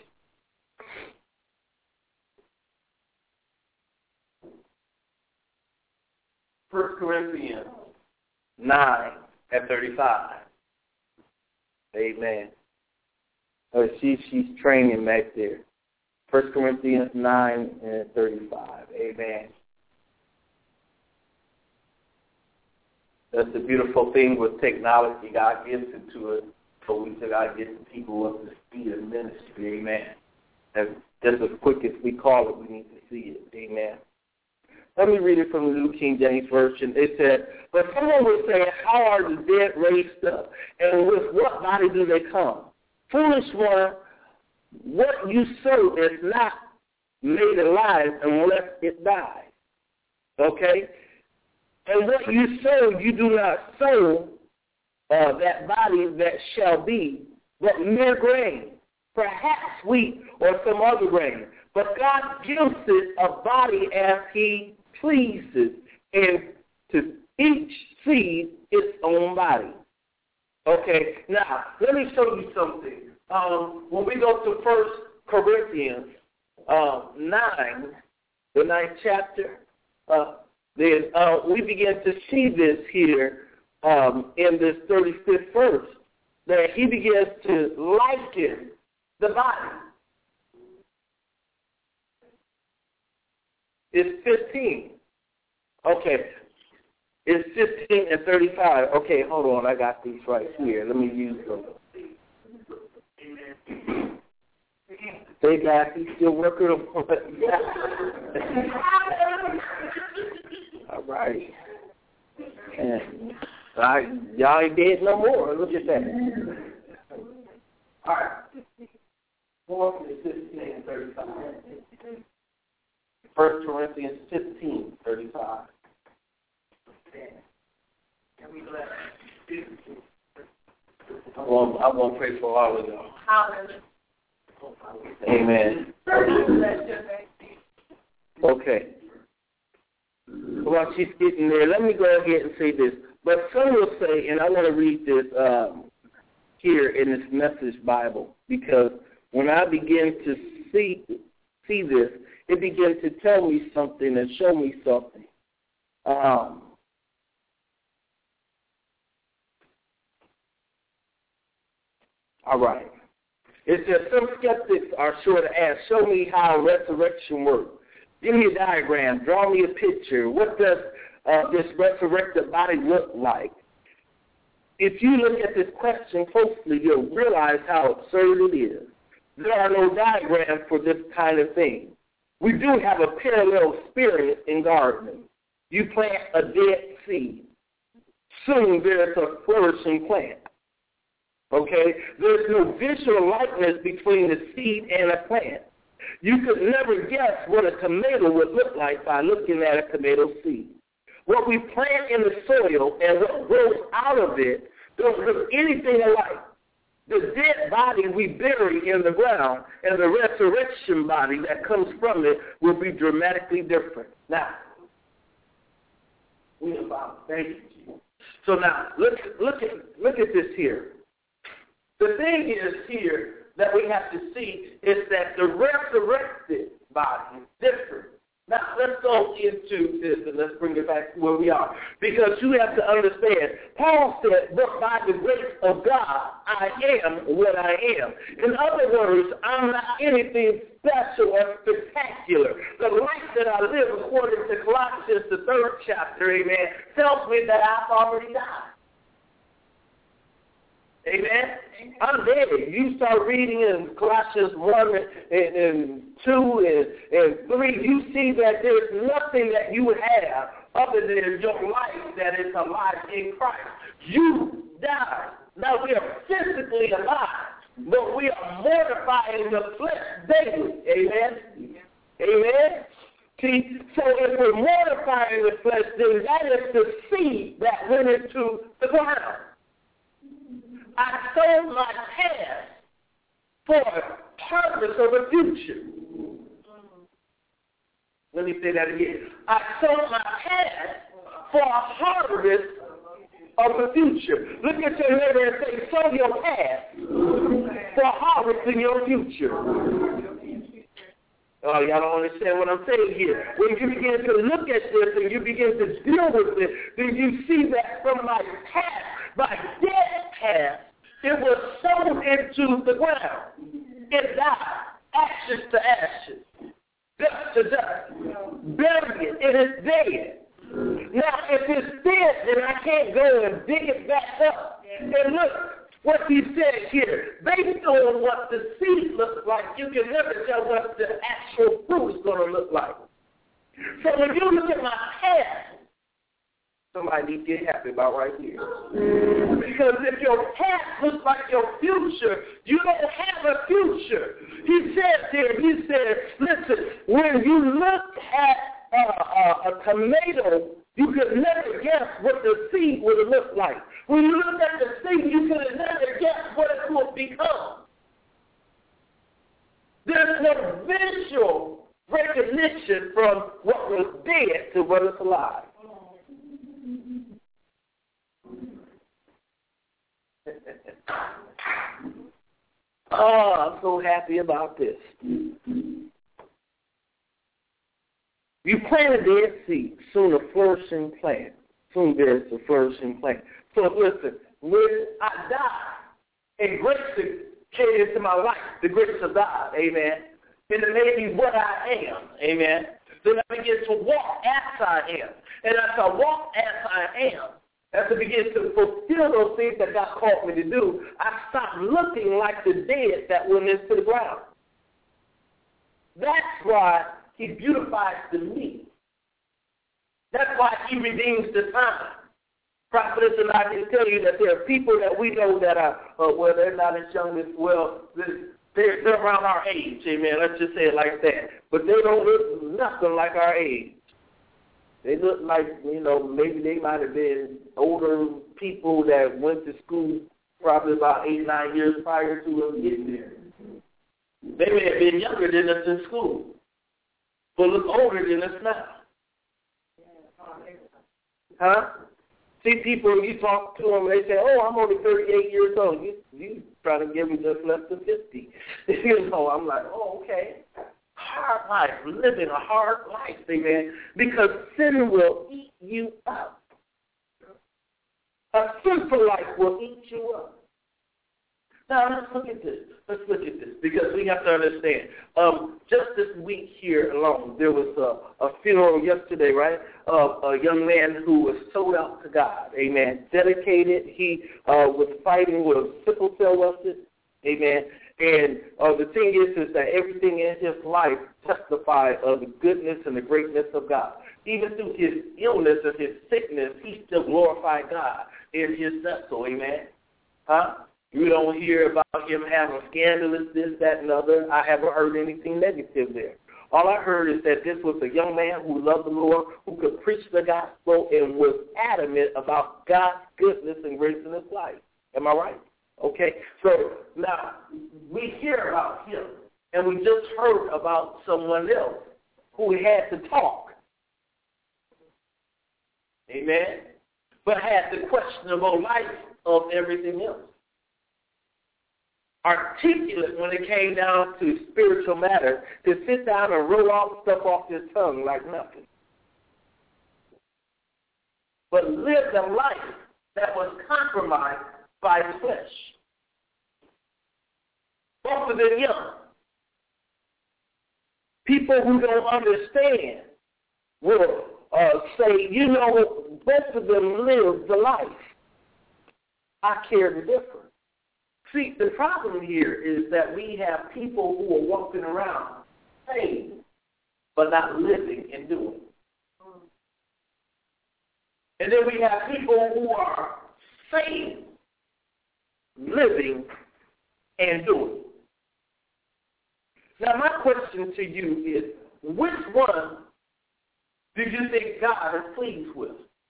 First Corinthians nine at thirty-five. Amen. Oh, she, she's training back there. First Corinthians nine and thirty-five. Amen. That's the beautiful thing with technology. God gives it to us, so we say God gets the people up to speed of ministry. Amen. That's just as quick as we call it, we need to see it. Amen. Let me read it from the New King James Version. It said, but someone will say, how are the dead raised up? And with what body do they come? Foolish one, what you sow is not made alive unless it dies. Okay? And what you sow, you do not sow uh, that body that shall be, but mere grain, perhaps wheat or some other grain. But God gives it a body as he pleases, and to each seed its own body. Okay, now, let me show you something. Um, when we go to First Corinthians uh, nine, the ninth chapter, uh, then uh, we begin to see this here um, in this thirty-fifth verse, that he begins to liken the body. It's fifteen. Okay. It's fifteen and thirty-five. Okay, hold on. I got these right here. Let me use them. Hey, guys, he's still working on it. All right. And I, y'all ain't dead no more. Look at that. All right. Go on to fifteen and thirty-five. First Corinthians fifteen, thirty-five. Well, I'm going to pray for all of y'all. Amen. Okay. While she's getting there, let me go ahead and say this. But some will say, and I want to read this um, here in this Message Bible, because when I begin to see see this, it begins to tell me something and show me something. Um, all right. It says, some skeptics are sure to ask, show me how resurrection works. Give me a diagram. Draw me a picture. What does uh, this resurrected body look like? If you look at this question closely, you'll realize how absurd it is. There are no diagrams for this kind of thing. We do have a parallel experience in gardening. You plant a dead seed. Soon there's a flourishing plant. Okay? There's no visual likeness between the seed and a plant. You could never guess what a tomato would look like by looking at a tomato seed. What we plant in the soil and what grows out of it don't look anything alike. The dead body we bury in the ground, and the resurrection body that comes from it will be dramatically different. Now, we about thank you. So now, look, look at look at this here. The thing is here that we have to see is that the resurrected body is different. Now, let's go into this and let's bring it back to where we are. Because you have to understand, Paul said, but by the grace of God, I am what I am. In other words, I'm not anything special or spectacular. The life that I live, according to Colossians, the third chapter, amen, tells me that I've already died. Amen? I'm dead. You start reading in Colossians one and, and two and, and three, you see that there's nothing that you have other than your life that is alive in Christ. You died. Now we are physically alive, but we are mortifying the flesh daily. Amen? Amen? See, so if we're mortifying the flesh, then that is the seed that went into the ground. I sold my past for a purpose of the future. Let me say that again. I sold my past for a harvest of the future. Look at your neighbor and say, sow your past for harvesting your future. Oh, y'all don't understand what I'm saying here. When you begin to look at this and you begin to deal with it, then you see that from my past, my dead past, it was sown into the ground. It died, ashes to ashes, dust to dust. Bury it. It is dead. Now, if it's dead, then I can't go and dig it back up. And look what he said here. Based on what the seed looks like, you can never tell what the actual fruit is going to look like. So when you look at my past, somebody need to get happy about right here. Because if your past looks like your future, you don't have a future. He said there, he said, listen, when you look at uh, uh, a tomato, you could never guess what the seed would look like. When you look at the seed, you could never guess what it will become. There's no visual recognition from what was dead to what is alive. Oh, I'm so happy about this. You plant a dead seed, soon a flourishing plant. Soon there's a flourishing plant. So listen, when I die, and grace came into my life, the grace of God, amen, and it made me what I am, amen, then I begin to walk as I am. And as I walk as I am, as I begin to fulfill those things that God called me to do, I stop looking like the dead that went into the ground. That's why he beautifies the me. That's why he redeems the time. Prophetess and I can tell you that there are people that we know that are, uh, well, they're not as young as, well, they're, they're around our age, amen, let's just say it like that. But they don't look nothing like our age. They look like, you know, maybe they might have been older people that went to school probably about eight, nine years prior to us getting there. They may have been younger than us in school, but look older than us now. Huh? See people, you talk to them, they say, oh, I'm only thirty-eight years old. You, you try to give me just less than fifty. You know, I'm like, oh, okay. Hard life, living a hard life, amen, because sin will eat you up. A sinful life will eat you up. Now, let's look at this. Let's look at this, because we have to understand. Um, just this week here alone, there was a, a funeral yesterday, right, of a young man who was sold out to God, amen, dedicated. He uh, was fighting with sickle cell lupus, amen. And uh, the thing is, is that everything in his life testified of the goodness and the greatness of God. Even through his illness and his sickness, he still glorified God in his vessel, amen. Huh? You don't hear about him having scandalous this, that, and other. I haven't heard anything negative there. All I heard is that this was a young man who loved the Lord, who could preach the gospel and was adamant about God's goodness and grace in his life. Am I right? Okay. So now we hear about him, and we just heard about someone else who had to talk. Amen. But had the questionable life of everything else. Articulate when it came down to spiritual matters, to sit down and roll off stuff off his tongue like nothing. But lived a life that was compromised by flesh. Both of them young. People who don't understand will uh, say, you know, both of them lived the life. I care the difference. See, the problem here is that we have people who are walking around saying, but not living and doing. And then we have people who are saying, living, and doing. Now, my question to you is, which one do you think God is pleased with?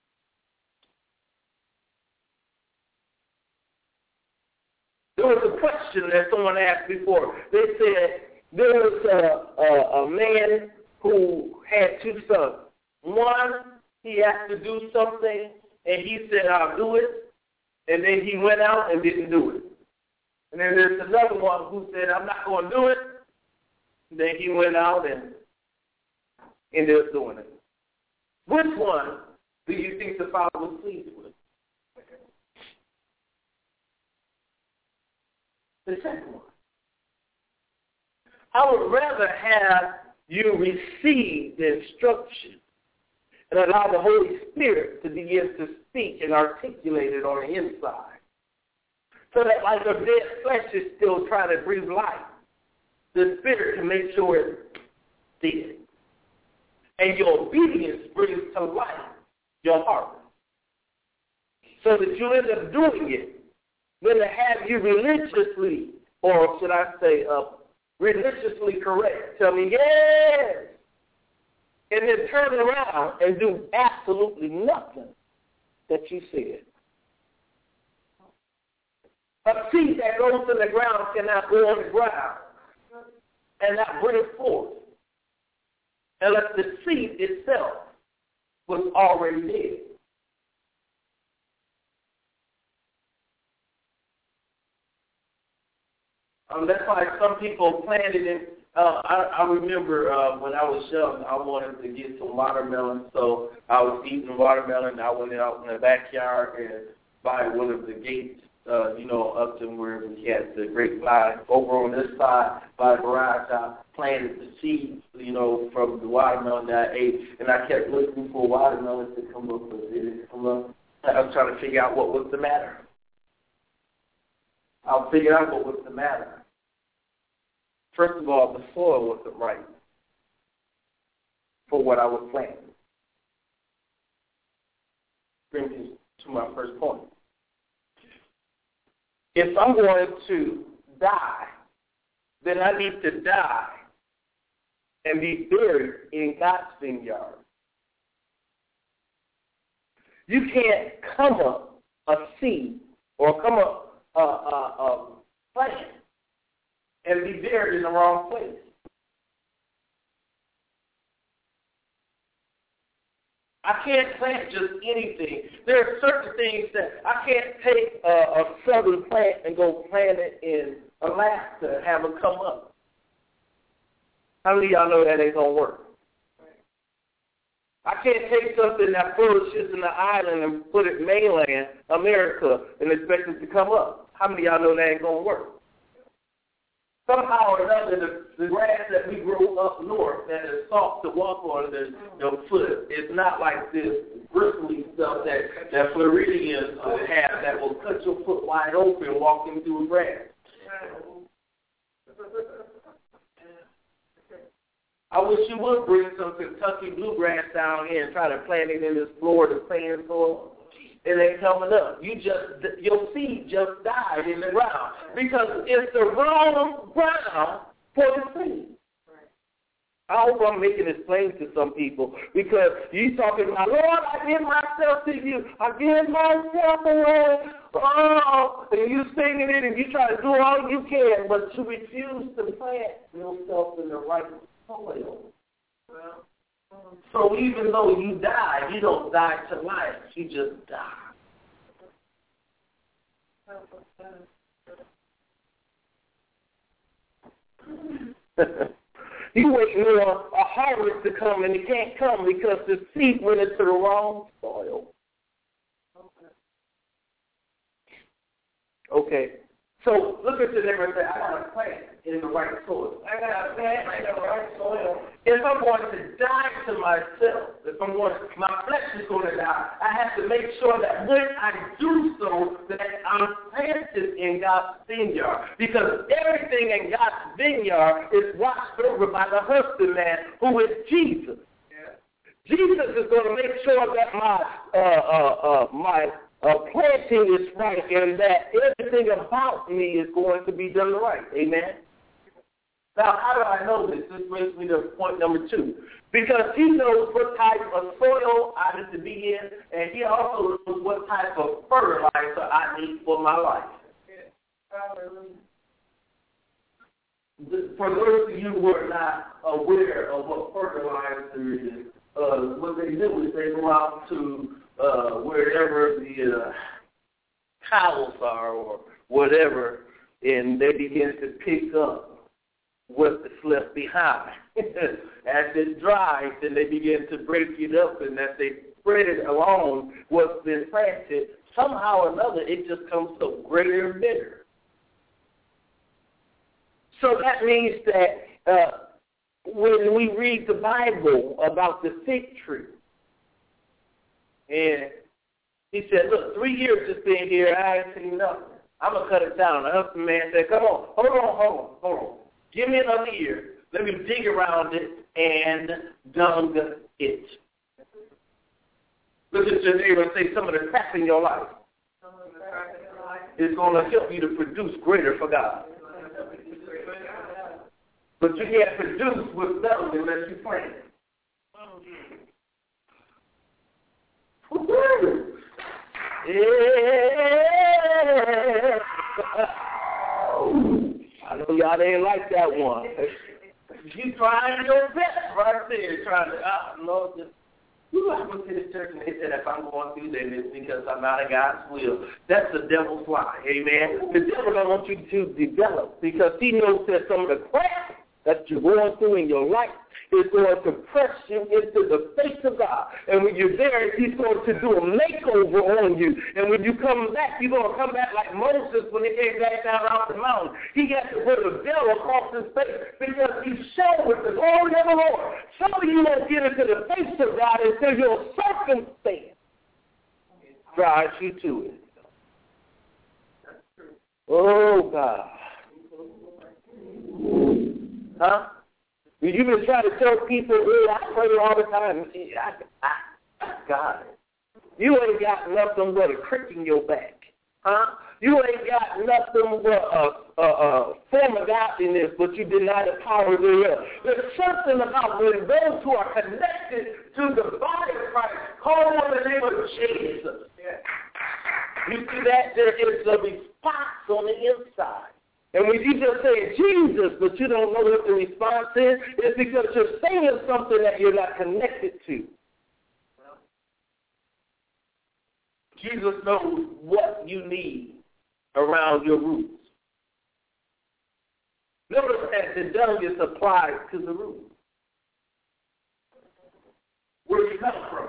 There was a question that someone asked before. They said there was a, a, a man who had two sons. One, he had to do something, and he said, I'll do it. And then he went out and didn't do it. And then there's another one who said, I'm not going to do it. And then he went out and ended up doing it. Which one do you think the Father was pleased with? The second one. I would rather have you receive the instruction and allow the Holy Spirit to begin to speak and articulate it on the inside. So that like a dead flesh is still trying to breathe life, the Spirit can make sure it's dead. And your obedience brings to life your heart. So that you end up doing it. Then to have you religiously, or should I say, uh, religiously correct, tell me yes, and then turn around and do absolutely nothing that you said. A seed that goes to the ground cannot go on the ground and not bring forth unless the seed itself was already dead. Um, that's why some people planted it. Uh, I, I remember uh, when I was young, I wanted to get some watermelon, so I was eating watermelon. I went out in the backyard and by one of the gates, uh, you know, up to where we had the grapevine. Over on this side by the garage, I planted the seeds, you know, from the watermelon that I ate, and I kept looking for watermelon to come up, but it didn't come up. I was trying to figure out what was the matter. I'll figure out what was the matter. First of all, the soil wasn't right for what I was planting. Brings me to my first point. If I'm going to die, then I need to die and be buried in God's vineyard. You can't come up a seed or come up a, a, a plant and be buried in the wrong place. I can't plant just anything. There are certain things that I can't take a, a southern plant and go plant it in Alaska and have it come up. How many of y'all know that ain't going to work? I can't take something that flourishes in the island and put it mainland America and expect it to come up. How many of y'all know that ain't going to work? Somehow or another, the, the grass that we grow up north that is soft to walk on the, your foot is not like this bristly stuff that, that Floridians uh, have that will cut your foot wide open walking through the grass. I wish you would bring some Kentucky bluegrass down here and try to plant it in this Florida sand soil. It ain't coming up. You just, your seed just died in the ground because it's the wrong ground for the seed. I hope I'm making this plain to some people, because you talking about, Lord, I give myself to you. I give myself away. Oh, and you singing it and you try to do all you can, but you refuse to plant yourself in the right soil. So even though you die, you don't die to life. You just die. You waiting on a harvest to come, and it can't come because the seed went into the wrong soil. Okay. So look at the neighbor and say, I got to plant in the right soil. I got to plant in the right soil. If I'm going to die to myself, if I'm going to, my flesh is going to die, I have to make sure that when I do so, that I'm planted in God's vineyard. Because everything in God's vineyard is watched over by the husbandman, who is Jesus. Yeah. Jesus is going to make sure that my uh, uh, uh, my Uh, planting is right, and that everything about me is going to be done right. Amen? Now, how do I know this? This brings me to point number two. Because he knows what type of soil I need to be in, and he also knows what type of fertilizer I need for my life. For those of you who are not aware of what fertilizer is, uh, what they do is they go out to Uh, wherever the uh, cows are or whatever, and they begin to pick up what is left behind. As it dries, then they begin to break it up, and as they spread it along what's been planted, somehow or another it just comes so greater and bigger. So that means that uh, when we read the Bible about the fig tree, and he said, look, three years it's been here, I ain't seen nothing. I'm going to cut it down. The husbandman said, come on, hold on, hold on, hold on. Give me another year. Let me dig around it and dung it. Look at your neighbor and say, some of the cracks in your life is going to help you to produce greater for God. But you can't produce with dung unless you plant. Yeah. I know y'all didn't like that one. You trying your best right there, trying to, oh, Lord, just, you know, I went to the church and they said if I'm going through this, it's because I'm out of God's will. That's the devil's lie, amen? The devil don't want you to develop because he knows that some of the crap that you're going through in your life is going to press you into the face of God. And when you're there, he's going to do a makeover on you. And when you come back, you're going to come back like Moses when he came back down off the mountain. He got to put a veil across his face because he's shown with the glory of the Lord. Some of you won't get into the face of God until your circumstance drives you to it. Oh, God. Huh? You've been trying to tell people, hey, I pray all the time. I, I, I got it. You ain't got nothing but a crick in your back. Huh? You ain't got nothing but a, a, a form of godliness, but you deny the power thereof. There's something about when those who are connected to the body of Christ call on the name of Jesus. You see that? There is a response on the inside. And when you just say Jesus, but you don't know what the response is, it's because you're saying something that you're not connected to. Jesus knows what you need around your roots. Notice that the dung is applied to the root. Where you come from.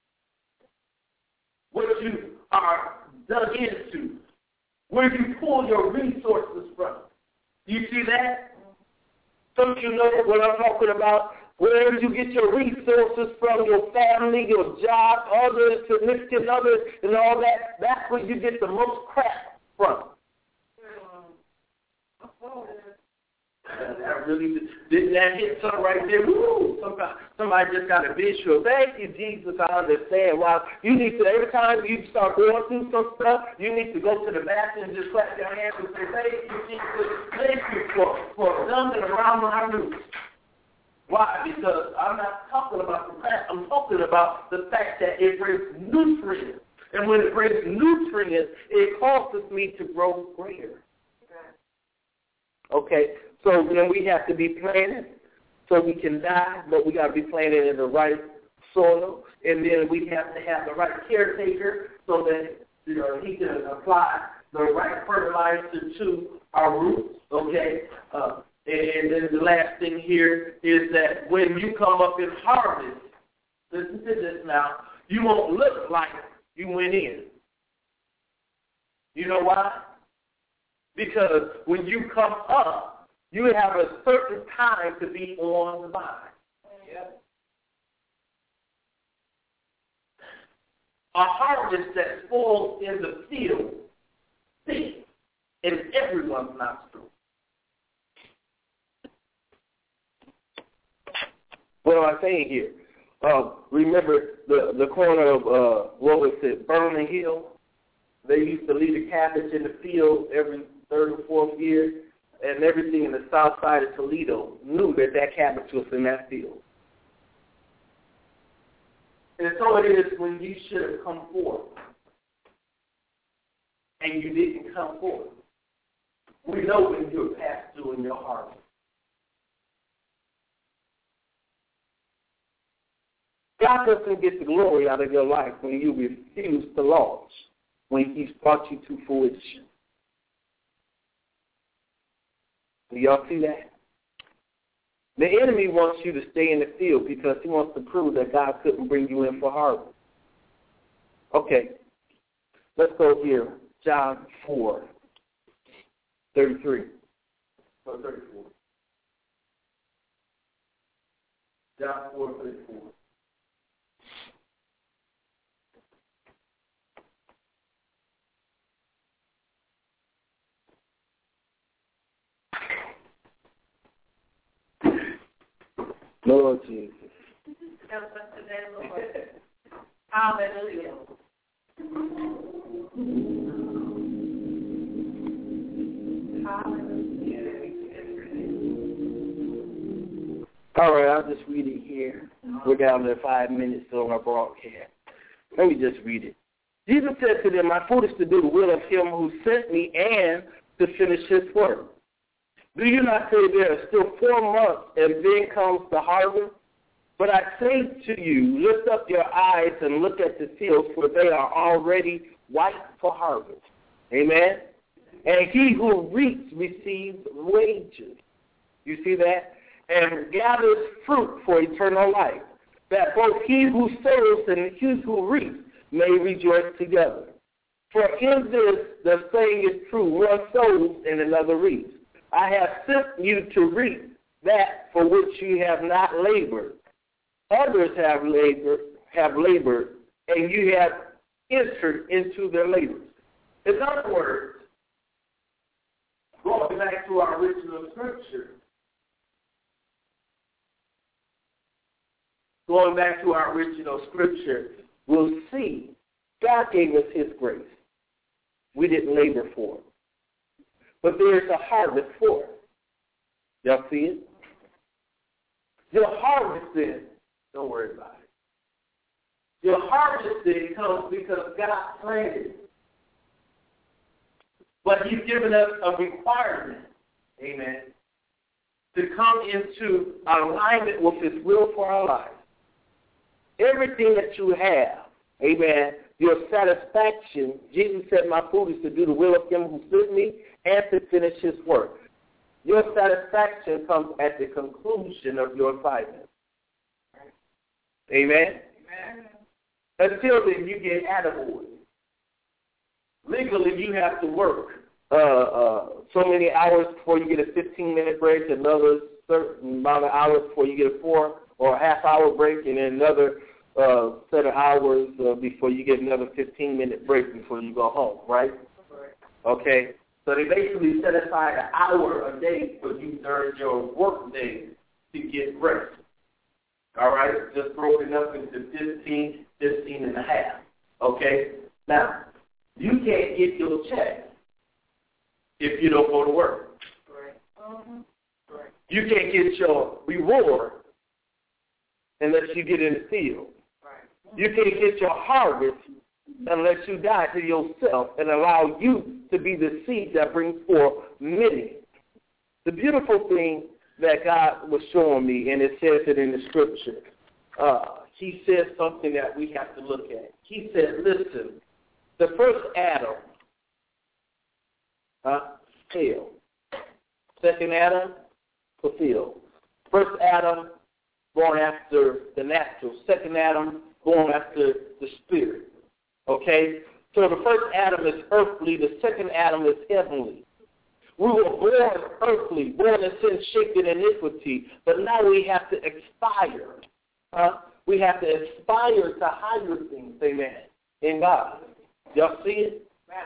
What you are dug into. Where you pull your resources from. You see that? Some of you know what I'm talking about. Where you get your resources from, your family, your job, others, significant others, and all that. That's where you get the most crap from. That really didn't that hit something right there? Woo! Somebody, somebody just got a visual. Thank you, Jesus. I understand. Wow, you need to every time you start going through some stuff, you need to go to the bathroom and just clap your hands and say, "Thank you, Jesus. Thank you for for coming around my roots." Why? Because I'm not talking about the plant. I'm talking about the fact that it brings nutrients. And when it brings nutrients, it causes me to grow greater. Okay? So then we have to be planted so we can die, but we got to be planted in the right soil. And then we have to have the right caretaker so that, you know, he can apply the right fertilizer to our roots. Okay? Uh, And then the last thing here is that when you come up in harvest, listen to this now, you won't look like you went in. You know why? Because when you come up, you have a certain time to be on the vine. Yep. A harvest that falls in the field stinks in everyone's nostrils. What am I saying here? Uh, remember the, the corner of, uh, what was it, Vernon Hill? They used to leave the cabbage in the field every third or fourth year, and everything in the south side of Toledo knew that that cabbage was in that field. And so it is when you should have come forth, and you didn't come forth. We know when you're past due in your harvest. God doesn't get the glory out of your life when you refuse to launch, when he's brought you to fruition. Do y'all see that? The enemy wants you to stay in the field because he wants to prove that God couldn't bring you in for harvest. Okay, let's go here. John four, thirty-three. Or thirty-four. John four, thirty-four. Lord Jesus. Help us today, Lord. Hallelujah. All right, I'll just read it here. We're down to five minutes on our broadcast. Let me just read it. Jesus said to them, my food is to do the will of him who sent me and to finish his work. Do you not say there are still four months and then comes the harvest? But I say to you, lift up your eyes and look at the fields, for they are already white for harvest. Amen? And he who reaps receives wages. You see that? And gathers fruit for eternal life, that both he who sows and he who reaps may rejoice together. For in this the saying is true, one sows and another reaps. I have sent you to reap that for which you have not labored. Others have labored, have labored, and you have entered into their labors. In other words, going back to our original scripture, going back to our original scripture, we'll see God gave us his grace. We didn't labor for it. But there's a harvest for it. Y'all see it? Your harvest then, don't worry about it. Your harvest then comes because God planted it. But he's given us a requirement, amen, to come into alignment with his will for our lives. Everything that you have, amen, your satisfaction, Jesus said, my food is to do the will of him who sent me and to finish his work. Your satisfaction comes at the conclusion of your assignment. Amen? Amen. Until then, you get attaboy. Legally, you have to work uh, uh, so many hours before you get a fifteen-minute break, another certain amount of hours before you get a four or a half-hour break, and then another uh, set of hours uh, before you get another fifteen-minute break before you go home, right? Okay? So they basically set aside an hour a day for you during your work day to get rest. All right? Just broken up into fifteen, fifteen and a half. Okay? Now, you can't get your check if you don't go to work. Right. Mm-hmm. Right. You can't get your reward unless you get in the field. You can't get your harvest unless you die to yourself and allow you to be the seed that brings forth many. The beautiful thing that God was showing me, and it says it in the scripture, uh, he said something that we have to look at. He said, listen, the first Adam uh, failed. Second Adam fulfilled. First Adam born after the natural. Second Adam born after the spirit. Okay? So the first Adam is earthly. The second Adam is heavenly. We were born earthly, born in sin, shaped in iniquity, but now we have to aspire. Huh? We have to aspire to higher things, amen, in God. Y'all see it?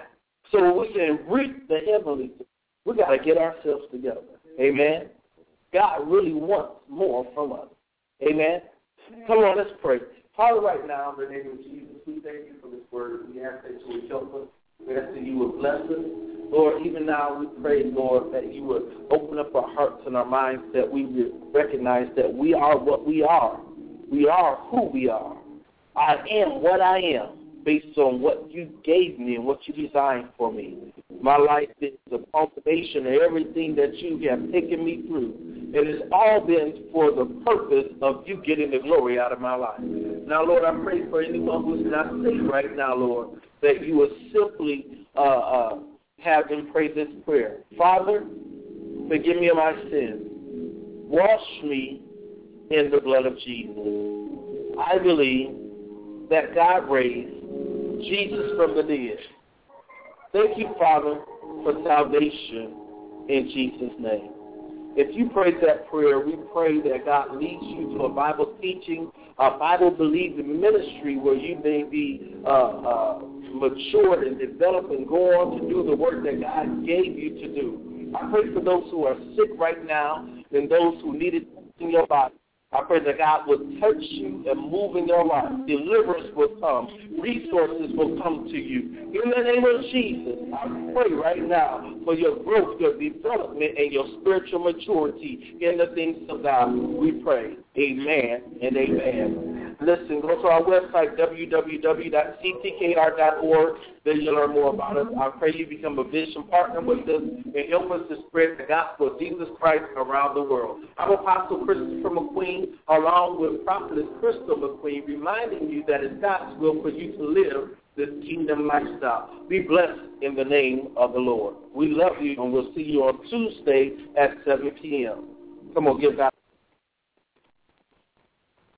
So we can reach the heavenly things. We got to get ourselves together, amen. God really wants more from us, amen. Come on, let's pray. Father, right now, in the name of Jesus, we thank you for this word. We ask that you would help us. We ask that you would bless us. Lord, even now we pray, Lord, that you would open up our hearts and our minds, that we would recognize that we are what we are. We are who we are. I am what I am based on what you gave me and what you designed for me. My life is a cultivation of everything that you have taken me through. It has all been for the purpose of you getting the glory out of my life. Now, Lord, I pray for anyone who's not saved right now, Lord, that you would simply uh, uh, have them pray this prayer. Father, forgive me of my sins. Wash me in the blood of Jesus. I believe that God raised Jesus from the dead. Thank you, Father, for salvation in Jesus' name. If you prayed that prayer, we pray that God leads you to a Bible teaching, a Bible-believing ministry where you may be uh, uh, matured and developed and go on to do the work that God gave you to do. I pray for those who are sick right now and those who need it in your body. I pray that God will touch you and move in your life. Deliverance will come. Resources will come to you. In the name of Jesus, I pray right now for your growth, your development, and your spiritual maturity in the things of God. We pray. Amen and amen. Listen, go to our website, w w w dot c t k r dot org. There you'll learn more about us. I pray you become a vision partner with us and help us to spread the gospel of Jesus Christ around the world. I'm Apostle Christopher McQueen, along with Prophetess Crystal McQueen, reminding you that it's God's will for you to live this kingdom lifestyle. Be blessed in the name of the Lord. We love you, and we'll see you on Tuesday at seven p.m. Come on, give God